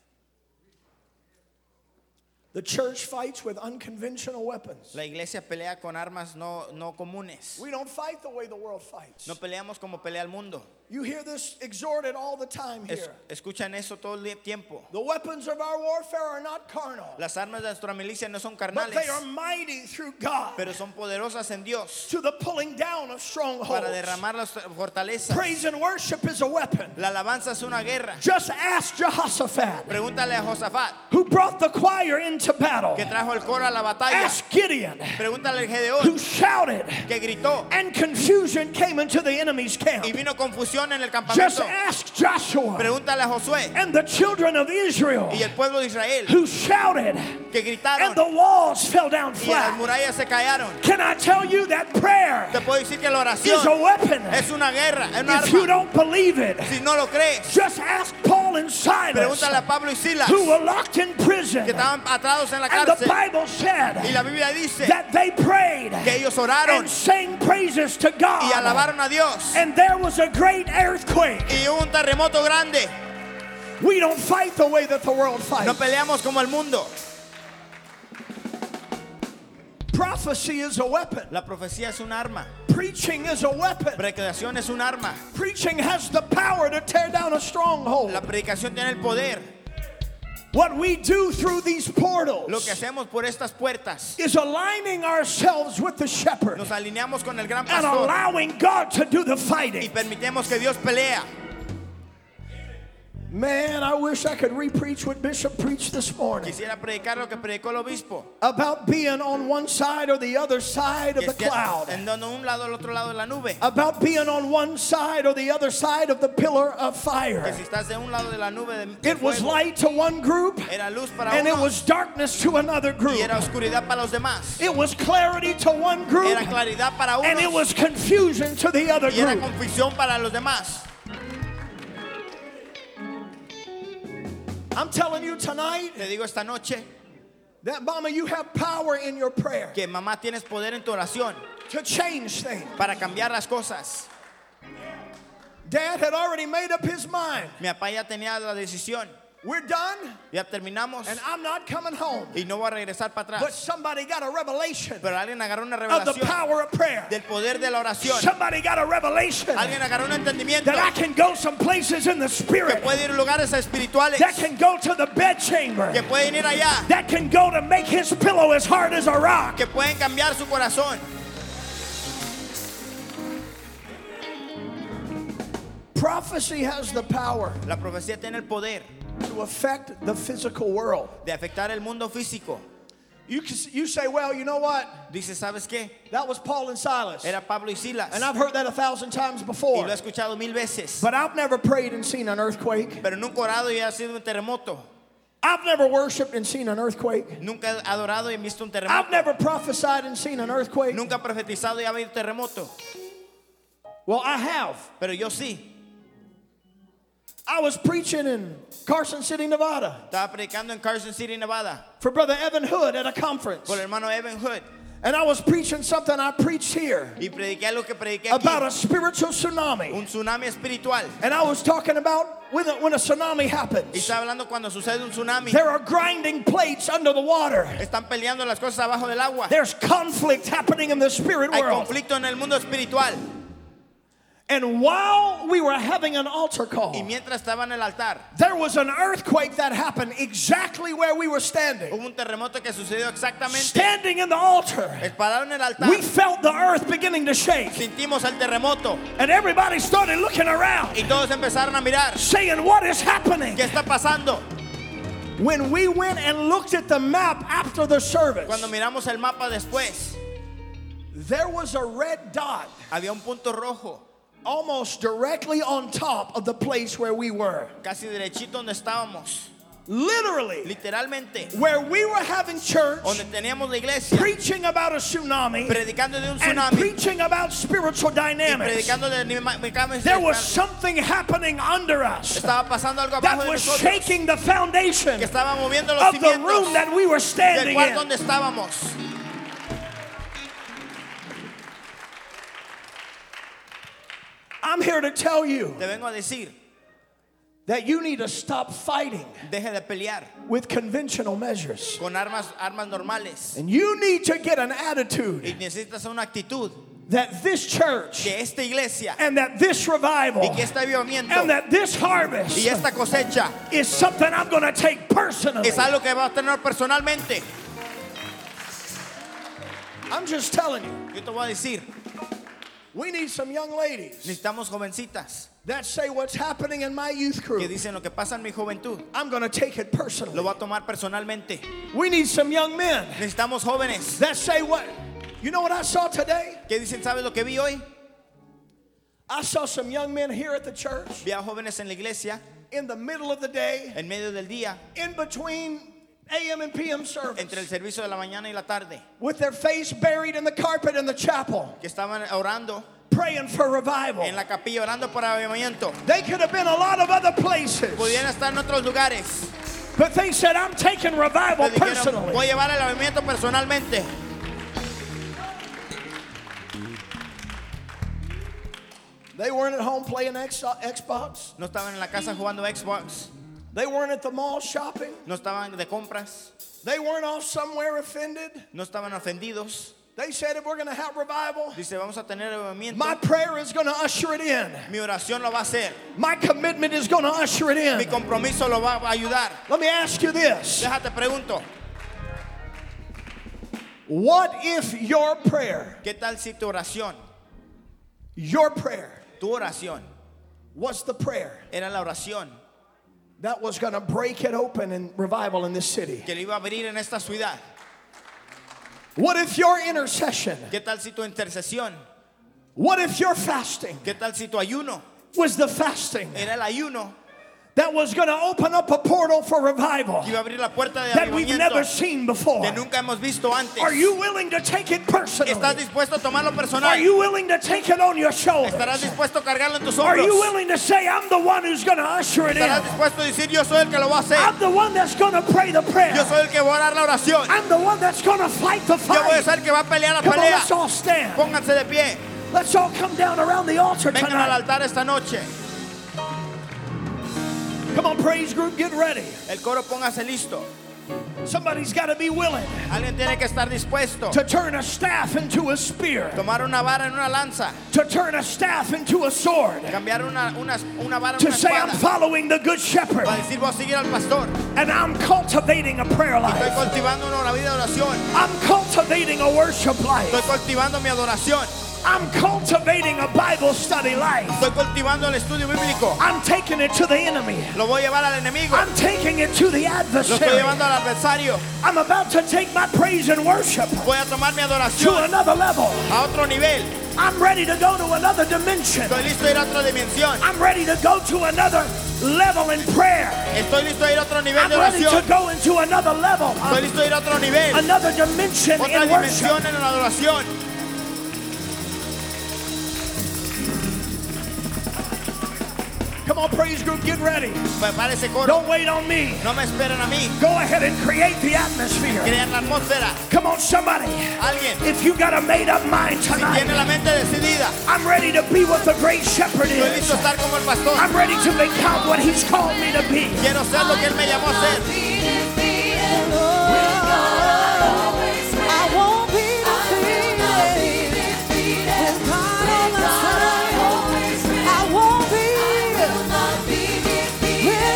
The church fights with unconventional weapons. La iglesia pelea con armas no comunes. We don't fight the way the world fights. No peleamos como pelea el mundo. You hear this exhorted all the time here. Escuchan eso todo el tiempo. The weapons of our warfare are not carnal, Las armas de nuestra milicia no son but carnales, they are mighty through God pero son poderosas en Dios to the pulling down of strongholds. para derramar las fortalezas. Praise and worship is a weapon. La alabanza es una guerra. Just ask Jehoshaphat, Pregúntale a Josafat, who brought the choir into battle. que trajo el coro a la batalla. Ask Gideon, Pregúntale a who Gedeón, shouted, que gritó and confusion came into the enemy's camp. y vino confusión en el Just campamento. ask Joshua Pregúntale a Josué and the children of Israel, y el pueblo de Israel, who shouted, que and gritaron the walls fell down y las flat. murallas se callaron. Can I tell you that prayer Te puedo decir que la is a oración weapon? es una guerra, es una If you arma. don't believe it, Si no lo crees, just ask Paul and Silas, pregúntale a Pablo y Silas, who were locked in prison. que estaban atados en la And the cárcel. Bible said Y la Biblia dice that they prayed que ellos oraron and sang praises to y God. alabaron a Dios. And there was a great earthquake. Y hubo un terremoto grande. We don't fight the way that the world fights. No peleamos como el mundo. Prophecy is a weapon. La profecía es un arma. Preaching is a weapon. Predicación es un arma. Preaching has the power to tear down a stronghold. La predicación tiene el poder. What we do through these portals Lo que hacemos por estas puertas, is aligning ourselves with the shepherd nos alineamos con el gran and pastor allowing God to do the y fighting. permitimos que Dios pelea. Man, I wish I could repreach what Bishop preached this morning Quisiera predicar lo que predicó el obispo. about being on one side or the other side of Que the esté cloud, en un lado al otro lado de la nube. about being on one side or the other side of the pillar of Que fire. si estás de un lado de la nube de It was fuego, light to one group era luz para and it unos was darkness to another y group. era oscuridad para los demás. It was clarity to one group Era claridad para and it unos was confusion to the other y era group. confusión para los demás. I'm telling you tonight Te digo esta noche that, Mama, you have power in your prayer que mamá tienes poder en tu oración to change things. para cambiar las cosas. Dad had already made up his mind. Mi papá ya tenía la decisión. We're done Ya terminamos and I'm not coming home. y no voy a regresar para But atrás. somebody got a revelation Pero alguien agarró una of the revelación power of prayer. del poder de la oración. Somebody got a revelation Alguien agarró un entendimiento that I can go some places in the que spirit, puede ir a lugares espirituales, that can go to the bed chamber, que pueden ir allá, that can go to make his pillow as hard as a rock. que pueden cambiar su corazón. Prophecy has the power La profecía tiene el poder to affect the physical world. de afectar el mundo físico. You say, well, you know what? Dice, ¿sabes qué? That was Paul and Silas. Era Pablo y Silas. And I've heard that 1,000 times Y before. lo he escuchado 1000 veces. But I've never prayed and seen an earthquake. Pero nunca he orado y ha sido un terremoto. I've never worshiped and seen an earthquake. Nunca he adorado y he visto un I've terremoto. never prophesied and seen an earthquake. Nunca he profetizado y ha habido terremoto. Well, I have. Pero yo sí. I was preaching in Carson City, Nevada Estaba predicando en Carson City, Nevada, for Brother Evan Hood at a conference. por el hermano Evan Hood. And I was preaching something I preached here Y prediqué lo que prediqué about aquí. a spiritual tsunami. Un tsunami espiritual. And I was talking about when a tsunami Y happens, estaba hablando cuando sucede un tsunami. there are grinding plates under the water. Están peleando las cosas abajo del agua. There's conflict happening in the spirit Hay world. conflicto en el mundo espiritual. And while we were having an altar Y call, mientras estaba en el altar, there was an earthquake that happened exactly where we were standing. hubo un terremoto que sucedió exactamente. Standing in the altar, Pararon en el altar. we felt the earth beginning to shake. Sentimos el terremoto. And everybody started looking around, Y todos empezaron a mirar. saying, what is happening? ¿Qué está pasando? When we went and looked at the map after the service, Cuando miramos el mapa después, there was a red dot había un punto rojo, almost directly on top of the place where we were. casi derechito donde estábamos. Literally, Literalmente, where we were having church, donde teníamos la iglesia, preaching about a tsunami, predicando de un and tsunami, preaching about spiritual y dynamics. predicando de dinamismo There was espiritual. something happening under us Estaba pasando algo abajo that de was nosotros, shaking the foundation que estaba moviendo los of the cimientos room that we were del standing cuarto in. donde estábamos. I'm here to tell you Te vengo a decir, that you need to stop fighting deje de pelear with conventional measures. con armas normales. And you need to get an attitude Y necesitas una actitud that this church que esta iglesia and that this revival y que este avivamiento and that this harvest y esta cosecha is something I'm going to take personally. es algo que va a tener personalmente. I'm just telling you, Yo te voy a decir, we need some young ladies necesitamos jovencitas that say what's happening in my youth que crew, dicen lo que pasa en mi juventud, I'm going to take it lo personally. voy a tomar personalmente. We need some young men Necesitamos jóvenes that say what, you know what I saw today? que dicen, ¿sabes lo que vi hoy? I saw some young men here at the church Vi a jóvenes en la iglesia in the middle of the day, en medio del día, in between AM and PM entre el service, servicio de la mañana y la tarde, with their face buried in the carpet in the chapel, que estaban orando praying for revival. en la capilla, orando por avivamiento. They could have been a lot of other places, Podían estar en otros lugares. but they said, I'm taking revival Pero dijeron, personally. voy a llevar el avivamiento personalmente. They weren't at home playing Xbox. No estaban en la casa jugando Xbox. They weren't at the mall shopping. No estaban de compras. They weren't off somewhere offended. No estaban ofendidos. They said, if we're going to have revival, Dice, vamos a tener avivamiento. my prayer is going to usher it in. Mi oración lo va a hacer. My commitment is going to usher it Mi in. compromiso lo va a ayudar. Let me ask you this. Déjate pregunto, What if your prayer, ¿qué tal si tu oración, your prayer, tu oración, was the prayer era la oración that was going to break it open in revival in this city. que lo iba a abrir en esta ciudad. What if your intercession, ¿Qué tal si tu intercesión? what if your fasting ¿Qué tal si tu ayuno was the fasting era el ayuno that was going to open up a portal for revival que iba a abrir la puerta de that we've never avivamiento seen before? que nunca hemos visto antes? Are you willing to take it personally? ¿Estás dispuesto a tomarlo personal? Are you willing to take it on your shoulders? ¿Estarás dispuesto a cargarlo en tus Are you hombros? willing to say, I'm the one who's going to usher it in? ¿Estarás dispuesto a decir, yo soy el que lo va a hacer? I'm the one that's going to pray the prayer. Yo soy el que voy a dar la oración. I'm the one that's going to fight the Yo voy a fight. ser el que va a pelear la Come on, pelea. let's all stand. Pónganse de pie. Let's all come down around the altar Vengan al tonight. altar esta noche. Come on, praise group, get ready. El coro, póngase listo. Somebody's got to be willing Alguien tiene que estar dispuesto. to turn a staff into a spear, Tomar una vara en una lanza. to turn a staff into a sword, Cambiar una vara en to una say, I'm espada. following the good shepherd, Para decir, voy a seguir al pastor. and I'm cultivating a prayer Estoy life. cultivando una vida de oración. I'm cultivating a worship Estoy life. cultivando mi adoración. I'm cultivating a Bible study life. Estoy cultivando el estudio bíblico. I'm taking it to the enemy. Lo voy a llevar al enemigo. I'm taking it to the Lo estoy adversary. llevando al adversario. I'm about to take my praise and worship Voy a tomar mi to adoración another level. a otro nivel. I'm ready to go to another dimension. Estoy listo a ir a otra dimensión. I'm ready to go to another level in prayer. Estoy listo a ir a otro nivel I'm de ready to oración. go into another level, Estoy listo a ir a otro nivel. another dimension Otra in worship. dimensión en la adoración. Come on, praise group, get ready. Prepárese coro. Don't wait on me. No me esperen a mí. Go ahead and create the atmosphere. Crean la atmósfera. Come on, somebody. Alguien, If you got a made up mind si tiene tonight, la mente decidida, I'm ready to be what the great shepherd estoy is. listo a estar como el pastor. I'm ready to become what he's called me to be. Quiero ser lo que él me llamó a ser.